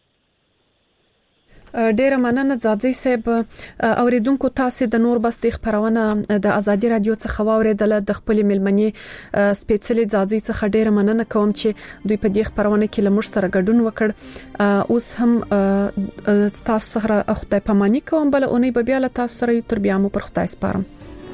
ډیره مننه ځاځي صاحب اوریدونکو تاسو د نور بس د خبرونه د ازادي رادیو څخه واوریدل د خپل ملمنې سپیشلی ځاځي څخه ډیره مننه کوم چې دوی په دې خبرونه کې لمر سره ګډون وکړ اوس هم تاسو سره خدای پاماني کوم بل اونۍ به بیا له تاسو سره تر بیا مو پر خدای سپارم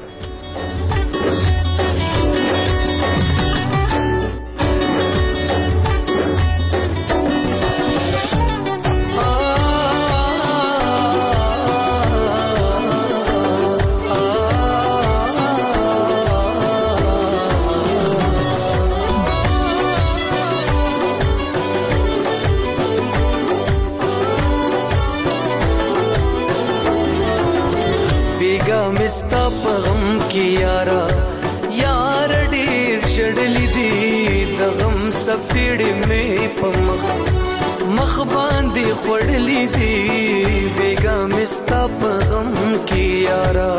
مستا پغم کی یارا یار ډیر شړلې دي د غم سفیړې مې پمخ مخ باندې خړلې دي بیگا مستا پغم کی یارا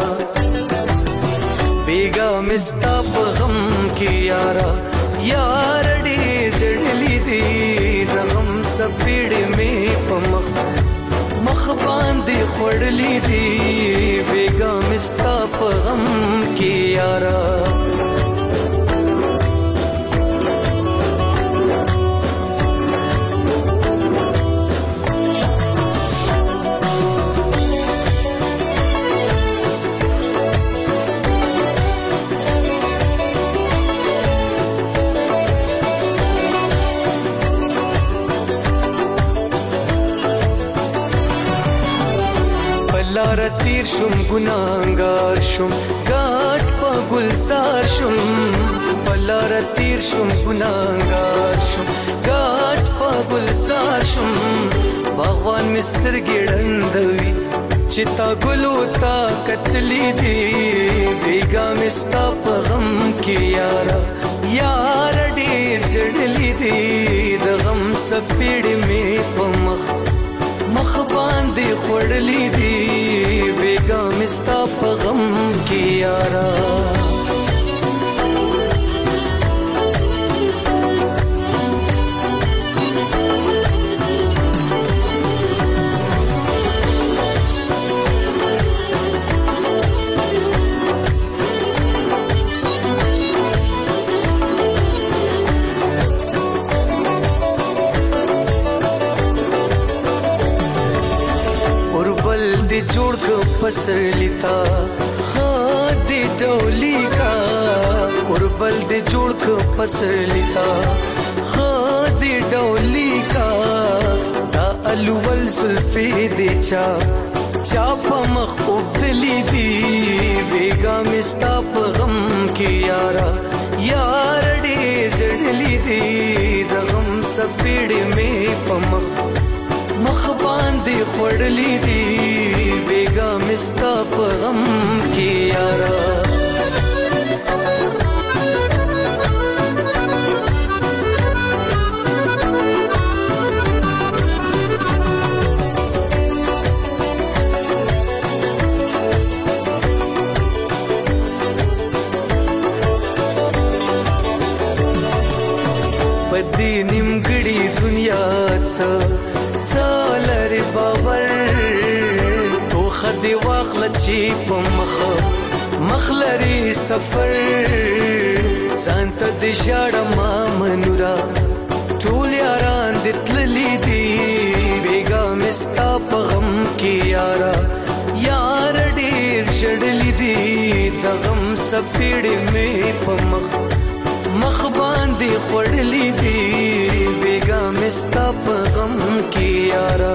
بیگا مستا پغم کی یارا یار ډیر شړلې دي د غم سفیړې مې پمخ مخ باندې خړلې دي بیگا مستا په غم کې یارا لار تیر شم ګناګار شم ګاټ په ګلزار شم بلار تیر شم ګناګار شم ګاټ په ګلزار شم باغوان مستر ګړندوي چتا ګلو تا کتلی دی بیگا مستا په غم کې یارا یار ډیر جړلی دی د غم سپېړې مې په مخ مخ باندې خړلې دي بیگا مستا په غم کې یارا جوړ کو پسر لیتا خادي ډولي کا اوربل دې جوړ کو پسر لیتا خادي ډولي کا دا الول زلفي دې چا چاپ مخ وبدلی دی بیگا مستا په غم کې یارا یار ډېر جړلی دی د غم سپېړې مې په مخ مخ باندې خړلې دی بیگا مستا په غم کې یارا پدې نیمګړې دنیا څه څلر باور تو خدي واخل چې په مخ مخلري سفر سانت د شړ ما منورا ټول یاران د تللی دی بیگا مستا په غم کې یارا یار ډېر شړلی دی د غم سپېړې مې په مخ مخ باندې خړلې دی بیگا مستا په غم کې یارا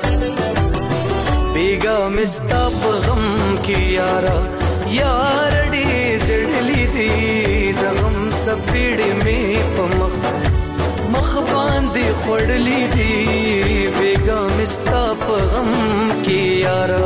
بیگا مستا په غم کې یارا یار ډېر جړلې دی د غم سپېړې مې په مخ مخ باندې خړلې دی بیگا مستا په غم کې یارا